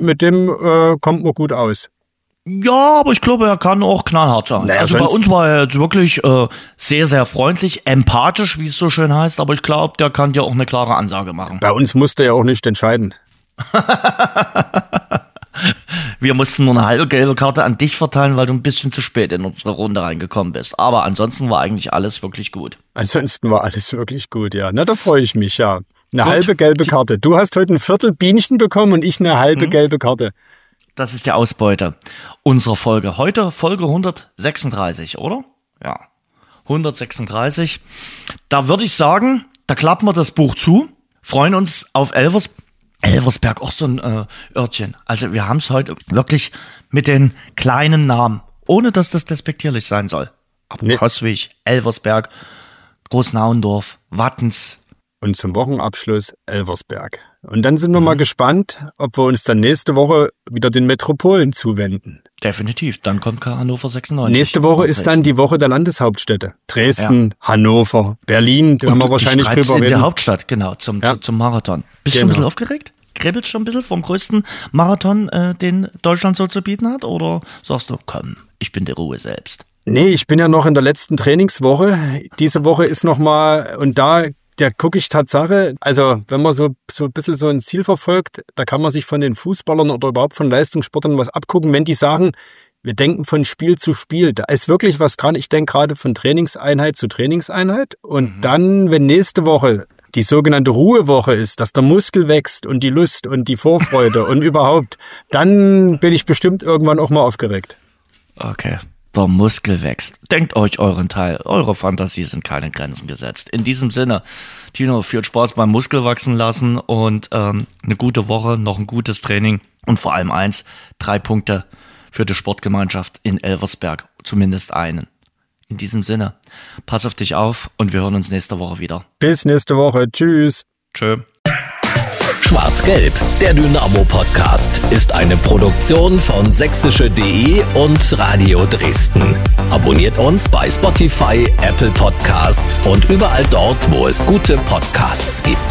kommt man gut aus. Ja, aber ich glaube, er kann auch knallhart sein. Naja, also bei uns war er jetzt wirklich sehr, sehr freundlich, empathisch, wie es so schön heißt. Aber ich glaube, der kann ja auch eine klare Ansage machen. Bei uns musste er auch nicht entscheiden. Wir mussten nur eine halbe gelbe Karte an dich verteilen, weil du ein bisschen zu spät in unsere Runde reingekommen bist. Aber ansonsten war eigentlich alles wirklich gut. Ansonsten war alles wirklich gut, ja. Na, da freue ich mich, ja. Halbe gelbe Karte. Du hast heute ein Viertel Bienchen bekommen und ich eine halbe gelbe Karte. Das ist die Ausbeute unserer Folge. Heute Folge 136, oder? Ja, 136. Da würde ich sagen, da klappen wir das Buch zu, freuen uns auf Elversberg, auch so ein Örtchen. Also wir haben es heute wirklich mit den kleinen Namen, ohne dass das despektierlich sein soll. Aber Coswig, Elversberg, Großnauendorf, Wattens. Und zum Wochenabschluss Elversberg. Und dann sind wir mal gespannt, ob wir uns dann nächste Woche wieder den Metropolen zuwenden. Definitiv, dann kommt Hannover 96. Nächste Woche ist dann die Woche der Landeshauptstädte. Dresden, Hannover, Berlin, da haben wir wahrscheinlich drüber reden. In der Hauptstadt, genau, zum Marathon. Bist du schon ein bisschen aufgeregt? Kribbelst schon ein bisschen vom größten Marathon, den Deutschland so zu bieten hat? Oder sagst du, komm, ich bin die Ruhe selbst? Nee, ich bin ja noch in der letzten Trainingswoche. Diese Woche ist nochmal, und da gucke ich Tatsache, also wenn man so ein bisschen so ein Ziel verfolgt, da kann man sich von den Fußballern oder überhaupt von Leistungssportlern was abgucken, wenn die sagen, wir denken von Spiel zu Spiel. Da ist wirklich was dran. Ich denke gerade von Trainingseinheit zu Trainingseinheit. Und dann, wenn nächste Woche die sogenannte Ruhewoche ist, dass der Muskel wächst und die Lust und die Vorfreude und überhaupt, dann bin ich bestimmt irgendwann auch mal aufgeregt. Okay. Der Muskel wächst. Denkt euch euren Teil. Eure Fantasie sind keine Grenzen gesetzt. In diesem Sinne, Tino, viel Spaß beim Muskel wachsen lassen und eine gute Woche, noch ein gutes Training und vor allem 3 Punkte für die Sportgemeinschaft in Elversberg. Zumindest einen. In diesem Sinne, pass auf dich auf und wir hören uns nächste Woche wieder. Bis nächste Woche. Tschüss. Tschö. Schwarz-Gelb, der Dynamo-Podcast, ist eine Produktion von sächsische.de und Radio Dresden. Abonniert uns bei Spotify, Apple Podcasts und überall dort, wo es gute Podcasts gibt.